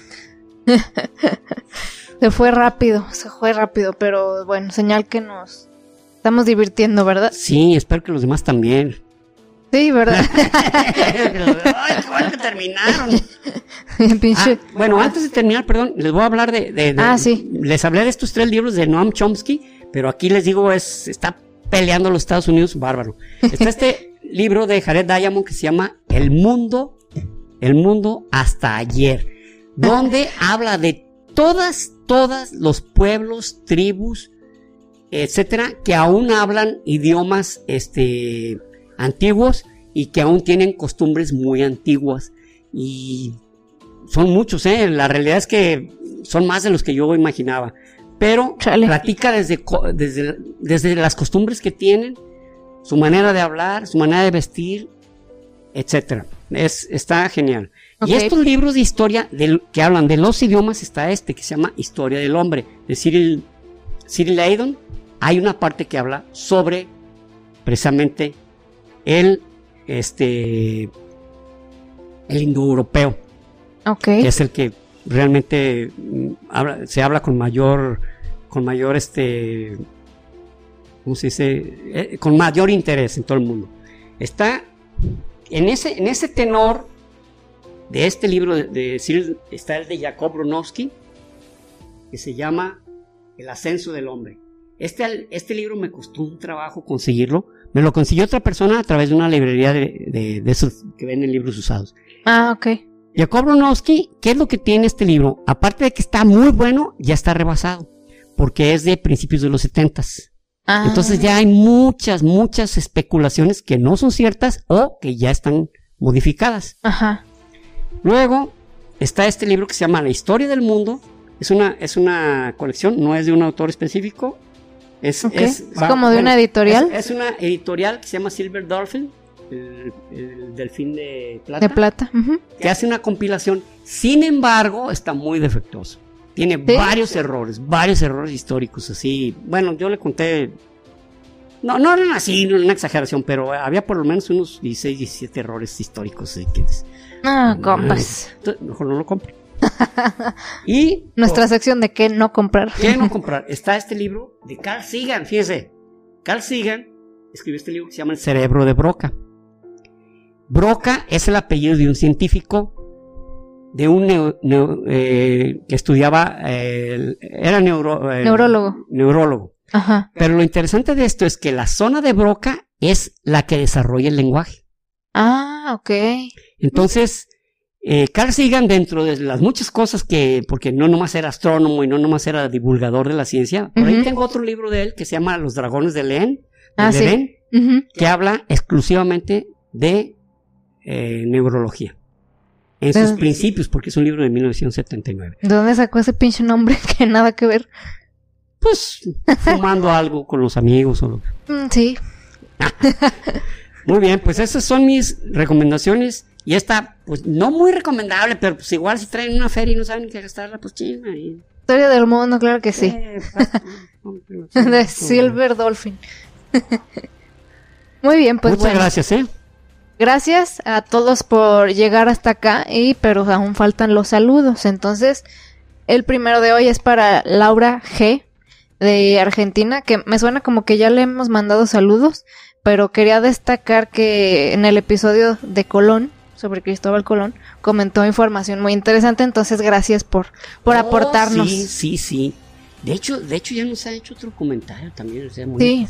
Se fue rápido, pero bueno, señal que nos estamos divirtiendo, ¿verdad? Sí, espero que los demás también. Sí, ¿verdad? Ay, qué bueno que terminaron. Bueno, antes de terminar, perdón, les voy a hablar sí. Les hablé de estos 3 libros de Noam Chomsky, pero aquí les digo, está peleando los Estados Unidos bárbaro. Está este libro de Jared Diamond que se llama El mundo hasta ayer, donde habla de todos los pueblos, tribus etcétera, que aún hablan idiomas antiguos y que aún tienen costumbres muy antiguas. Y son muchos, la realidad es que son más de los que yo imaginaba. Pero platica desde las costumbres que tienen, su manera de hablar, su manera de vestir, etcétera. Está genial. Okay. Y estos libros de historia que hablan de los idiomas, está que se llama Historia del Hombre, de Cyril Eidon. Hay una parte que habla sobre precisamente el indoeuropeo, que es el que realmente se habla con mayor ¿cómo se dice? Con mayor interés en todo el mundo. Está en ese tenor de este libro de Cyril, está el de Jacob Bronowski, que se llama El ascenso del hombre. Este libro me costó un trabajo conseguirlo. Me lo consiguió otra persona a través de una librería de esos que venden libros usados. Ok. Jacob Bronowski, ¿qué es lo que tiene este libro? Aparte de que está muy bueno, ya está rebasado, porque es de principios de los 70s. Entonces ya hay muchas especulaciones que no son ciertas o que ya están modificadas. Ajá. Luego está este libro que se llama La historia del mundo. Es una colección, no es de un autor específico. Es como de una editorial. Es una editorial que se llama Silver Dolphin, el delfín de plata. De plata. Uh-huh. Que hace una compilación. Sin embargo, está muy defectuoso. Tiene varios errores históricos, así. Bueno, yo le conté. No eran así, no era una exageración, pero había por lo menos unos 16, 17 errores históricos. Compas. Mejor no lo compre. Y nuestra sección de qué no comprar. ¿Qué no comprar? Está este libro de Carl Sagan, fíjese. Carl Sagan escribió este libro que se llama El cerebro de Broca. Broca es el apellido de un científico, de un que estudiaba, era neurólogo. Ajá. Pero lo interesante de esto es que la zona de Broca es la que desarrolla el lenguaje. Ok. Entonces, Carl Sagan, dentro de las muchas cosas porque no nomás era astrónomo y no nomás era divulgador de la ciencia, por ahí tengo otro libro de él que se llama Los dragones de Leen, que habla exclusivamente de neurología. En sus principios, porque es un libro de 1979. ¿De dónde sacó ese pinche nombre que nada que ver? Pues, fumando algo con los amigos. Sí. Muy bien, pues esas son mis recomendaciones. Y esta, pues, no muy recomendable, pero pues igual si traen una feria y no saben qué gastarla, pues china. Historia del mundo, claro que sí. De Silver Dolphin. Muy bien, pues muchas gracias, Gracias a todos por llegar hasta acá, pero aún faltan los saludos. Entonces, el primero de hoy es para Laura G. de Argentina, que me suena como que ya le hemos mandado saludos, pero quería destacar que en el episodio de Colón, sobre Cristóbal Colón, comentó información muy interesante, entonces gracias por aportarnos. Sí. De hecho ya nos ha hecho otro comentario también, o sea,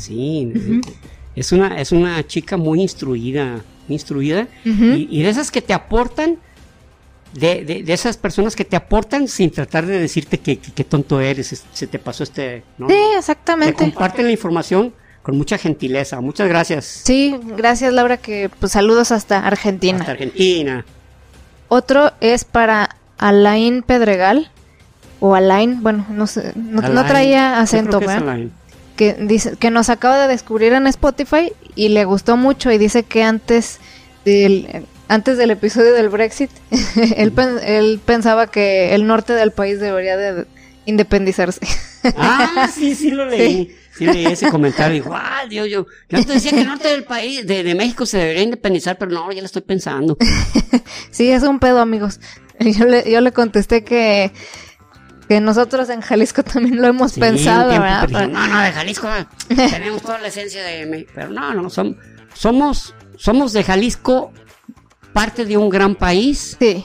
es una chica muy instruida, y de esas que te aportan, de esas personas que te aportan sin tratar de decirte que tonto eres, se te pasó ¿no? Sí, exactamente. Te comparten la información con mucha gentileza. Muchas gracias. Sí, gracias Laura, que pues saludos hasta Argentina. Hasta Argentina. Otro es para Alain Pedregal, o Alain, bueno, no sé, no traía acento, ¿verdad? Que dice que nos acaba de descubrir en Spotify y le gustó mucho, y dice que antes del episodio del Brexit, él pensaba que el norte del país debería de independizarse. Sí lo leí. Sí leí ese comentario. Igual, yo antes decía que el norte del país, de México, se debería independizar, pero no, ya lo estoy pensando. Sí, es un pedo, amigos. Yo le contesté que nosotros en Jalisco también lo hemos pensado, ¿verdad? Dije, no, de Jalisco tenemos toda la esencia de México, pero no, somos de Jalisco, parte de un gran país, sí,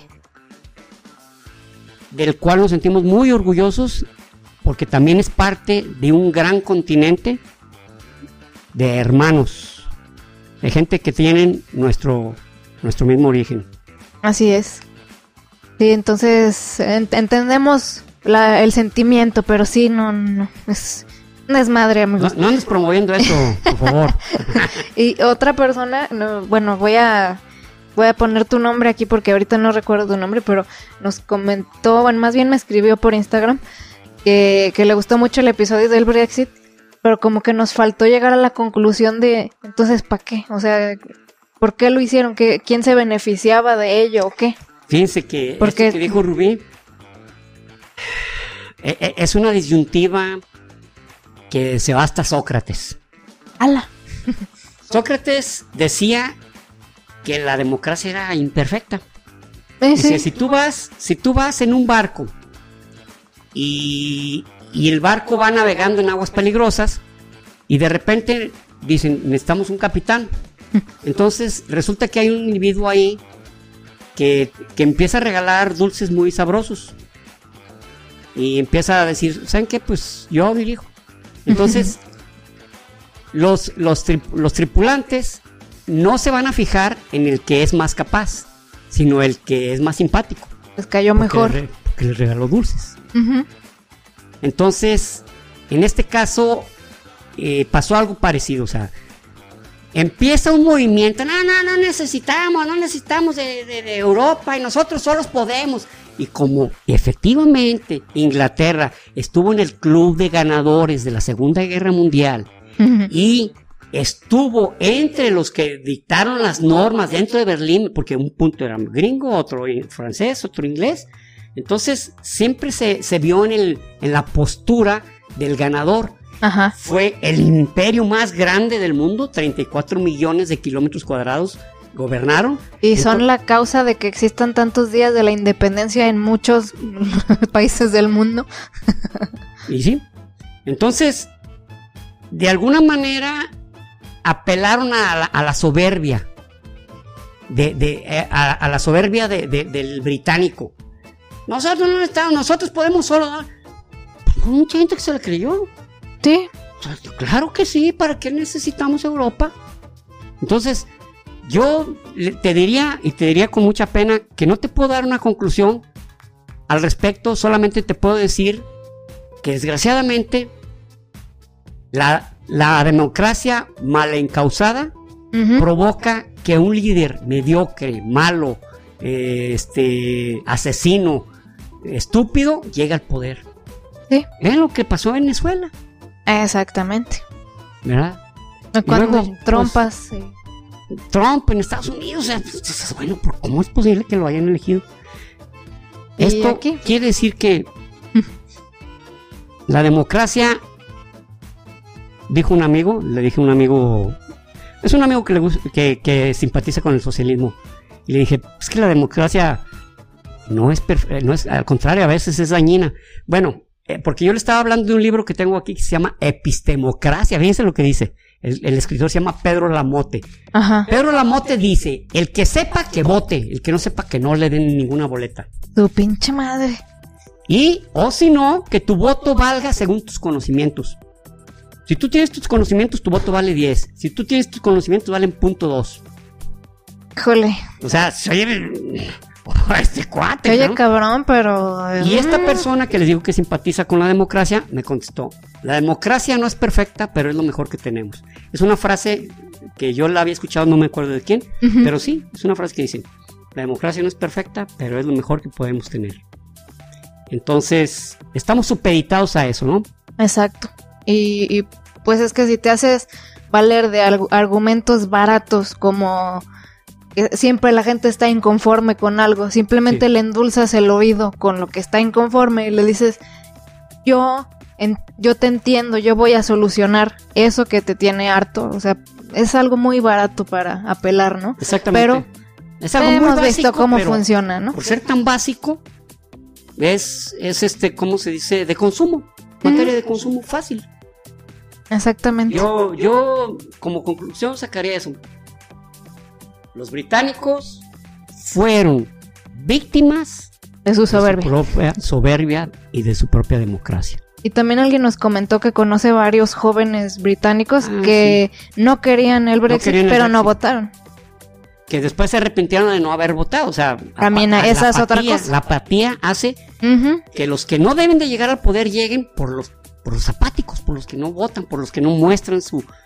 del cual nos sentimos muy orgullosos, porque también es parte de un gran continente de hermanos, de gente que tienen nuestro mismo origen. Así es. Sí, entonces entendemos el sentimiento, pero sí, no Desmadre, amigos. No andes promoviendo eso, por favor. Y otra persona, bueno, voy a poner tu nombre aquí porque ahorita no recuerdo tu nombre, pero nos comentó, bueno, más bien me escribió por Instagram que le gustó mucho el episodio del Brexit, pero como que nos faltó llegar a la conclusión de, entonces, ¿para qué? O sea, ¿por qué lo hicieron? ¿Quién se beneficiaba de ello o qué? Fíjense que que dijo Rubí es una disyuntiva que se va hasta Sócrates. ¡Hala! Sócrates decía que la democracia era imperfecta. Sí. Si tú vas en un barco y el barco va navegando en aguas peligrosas y de repente dicen, necesitamos un capitán. Entonces resulta que hay un individuo ahí que empieza a regalar dulces muy sabrosos y empieza a decir, ¿saben qué? Pues yo dirijo. Entonces los tripulantes no se van a fijar en el que es más capaz, sino el que es más simpático. Les cayó mejor. Porque le regaló dulces. Uh-huh. Entonces, en este caso, pasó algo parecido. O sea, empieza un movimiento. No necesitamos de Europa y nosotros solos podemos. Y como efectivamente Inglaterra estuvo en el club de ganadores de la Segunda Guerra Mundial uh-huh. y estuvo entre los que dictaron las normas dentro de Berlín, porque un punto era gringo, otro francés, otro inglés. Entonces siempre se vio en la postura del ganador. Ajá. Fue el imperio más grande del mundo, 34 millones de kilómetros cuadrados gobernaron. Y son la causa de que existan tantos días de la independencia en muchos países del mundo. Y sí. Entonces, de alguna manera apelaron a la soberbia a la soberbia del británico. Nosotros no estamos, nosotros podemos solo dar. Mucha gente que se la creyó. Sí. Claro que sí, ¿para qué necesitamos Europa? Entonces, yo te diría con mucha pena que no te puedo dar una conclusión al respecto, solamente te puedo decir que desgraciadamente la democracia mal encausada uh-huh. provoca que un líder mediocre, malo, asesino, estúpido, llegue al poder. Sí. Vean lo que pasó en Venezuela. Exactamente. ¿Verdad? Cuando luego, trompas. Pues, Trump en Estados Unidos, o sea, bueno, ¿cómo es posible que lo hayan elegido? Esto aquí quiere decir que la democracia, le dije a un amigo, es un amigo que simpatiza con el socialismo, y le dije, es que la democracia no es, al contrario, a veces es dañina. Bueno, porque yo le estaba hablando de un libro que tengo aquí que se llama Epistemocracia, fíjense lo que dice. El escritor se llama Pedro Lamote. Ajá. Pedro Lamote dice, el que sepa que vote, el que no sepa que no le den ninguna boleta. Tu pinche madre. Y, o si no, que tu voto valga según tus conocimientos. Si tú tienes tus conocimientos, tu voto vale 10. Si tú tienes tus conocimientos, valen .2. Híjole. O sea, soy este cuate, oye, ¿no? cabrón, pero... Y esta persona que les digo que simpatiza con la democracia, me contestó, la democracia no es perfecta, pero es lo mejor que tenemos. Es una frase que yo la había escuchado, no me acuerdo de quién, uh-huh. pero sí, es una frase que dice, la democracia no es perfecta, pero es lo mejor que podemos tener. Entonces, estamos supeditados a eso, ¿no? Exacto. Y pues es que si te haces valer de argumentos baratos como... siempre la gente está inconforme con algo, simplemente sí. Le endulzas el oído con lo que está inconforme y le dices, yo te entiendo, yo voy a solucionar eso que te tiene harto, o sea, es algo muy barato para apelar, ¿no? Exactamente. Pero es algo hemos muy básico, visto cómo funciona, ¿no? Por ser tan básico, es ¿cómo se dice? De consumo, materia de consumo fácil. Exactamente. Yo como conclusión sacaría eso. Los británicos fueron víctimas de su soberbia. De su propia soberbia y de su propia democracia. Y también alguien nos comentó que conoce varios jóvenes británicos que sí. No querían el Brexit, pero no votaron. Que después se arrepintieron de no haber votado. O sea, también esa es otra cosa. La apatía hace uh-huh. que los que no deben de llegar al poder lleguen por los los apáticos, por los que no votan, por los que no muestran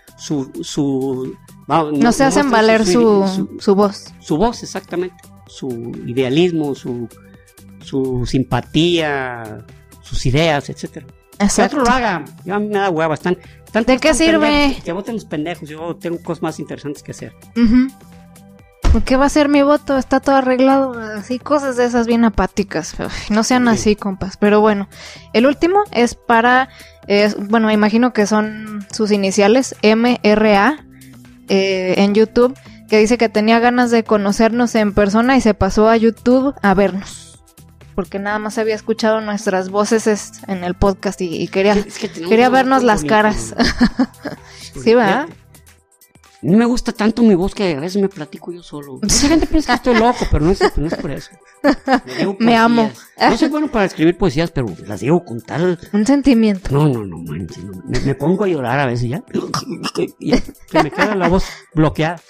no se hacen valer su voz. Su voz, exactamente. Su idealismo, su simpatía, sus ideas, etcétera. Exacto. Que otro lo haga. Yo a mí me da hueva. ¿De qué sirve? Que voten los pendejos. Yo tengo cosas más interesantes que hacer. ¿Qué va a ser mi voto? Está todo arreglado. Así, cosas de esas bien apáticas. No sean así, compas. Pero bueno, el último es para... bueno, me imagino que son sus iniciales, MRA, en YouTube, que dice que tenía ganas de conocernos en persona y se pasó a YouTube a vernos. Porque nada más había escuchado nuestras voces en el podcast y quería vernos las caras. Sí, ¿verdad? No me gusta tanto mi voz que a veces me platico yo solo. Mucha gente piensa que estoy loco, pero no es por eso. Me amo. No soy bueno para escribir poesías, pero las digo con tal... Un sentimiento. No, manches, no. Me pongo a llorar a veces ya. Que me queda la voz bloqueada.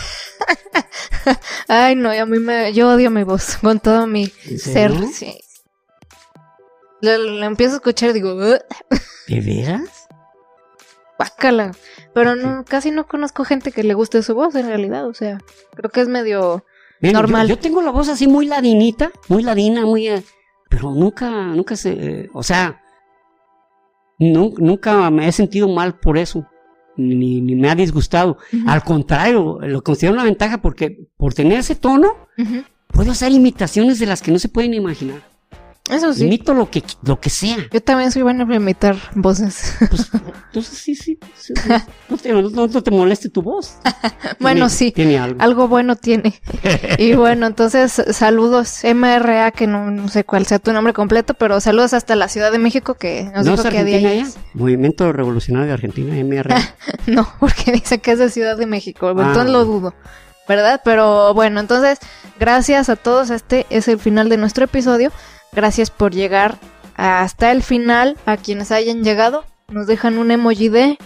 Ay, no, yo odio mi voz con todo mi ser. Sí. Lo empiezo a escuchar y digo... ¿De veras? Bácala. Pero no, casi no conozco gente que le guste su voz en realidad, o sea, creo que es medio normal. Yo tengo la voz así muy ladinita, muy ladina, pero nunca se, o sea, nunca me he sentido mal por eso, ni me ha disgustado. Al contrario, lo considero una ventaja porque por tener ese tono, puedo hacer imitaciones de las que no se pueden imaginar. Eso sí. Imito lo que sea. Yo también soy buena para imitar voces. Pues, entonces sí. No te moleste tu voz. Bueno, sí. Tiene algo. Algo bueno tiene. Y bueno, entonces, saludos, MRA, que no sé cuál sea tu nombre completo, pero saludos hasta la Ciudad de México, que nos dijo que día es. Movimiento Revolucionario de Argentina, MRA. No, porque dice que es de Ciudad de México, entonces lo dudo. ¿Verdad? Pero bueno, entonces, gracias a todos. Este es el final de nuestro episodio. Gracias por llegar hasta el final. A quienes hayan llegado, nos dejan un emoji de...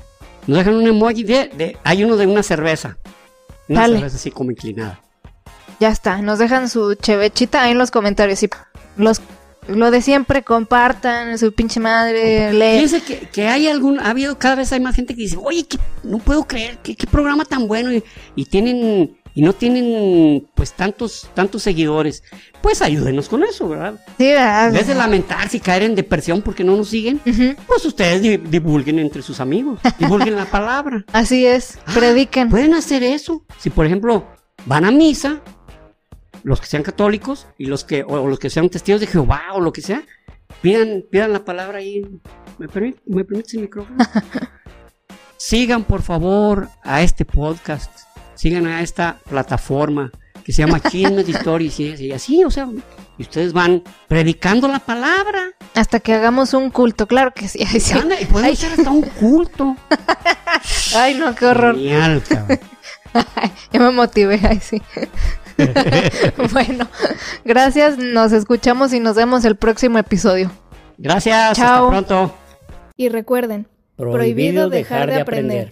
Hay uno de una cerveza. Una Dale. cerveza así como inclinada. Ya está, nos dejan su chevechita ahí en los comentarios. Y lo de siempre, compartan, su pinche madre, lee. Fíjense que cada vez hay más gente que dice, oye, no puedo creer, qué programa tan bueno. Y no tienen pues tantos seguidores. Pues ayúdenos con eso, ¿verdad? Sí, ¿verdad? En vez de lamentarse y caer en depresión porque no nos siguen, pues ustedes divulguen entre sus amigos, divulguen la palabra. Así es, prediquen. Pueden hacer eso. Si por ejemplo van a misa, los que sean católicos y los que sean testigos de Jehová o lo que sea, pidan la palabra ahí. ¿Me permites el micrófono? Sigan por favor a este podcast. Sigan a esta plataforma que se llama Chismes de Historias y así, o sea, y ustedes van predicando la palabra. Hasta que hagamos un culto, claro que sí. Sí. Y podemos hacer hasta un culto. Ay, no, qué horror. Genial, cabrón. Ya me motivé, ay, sí. Bueno, gracias, nos escuchamos y nos vemos el próximo episodio. Gracias, chao. Hasta pronto. Y recuerden, prohibido dejar de aprender.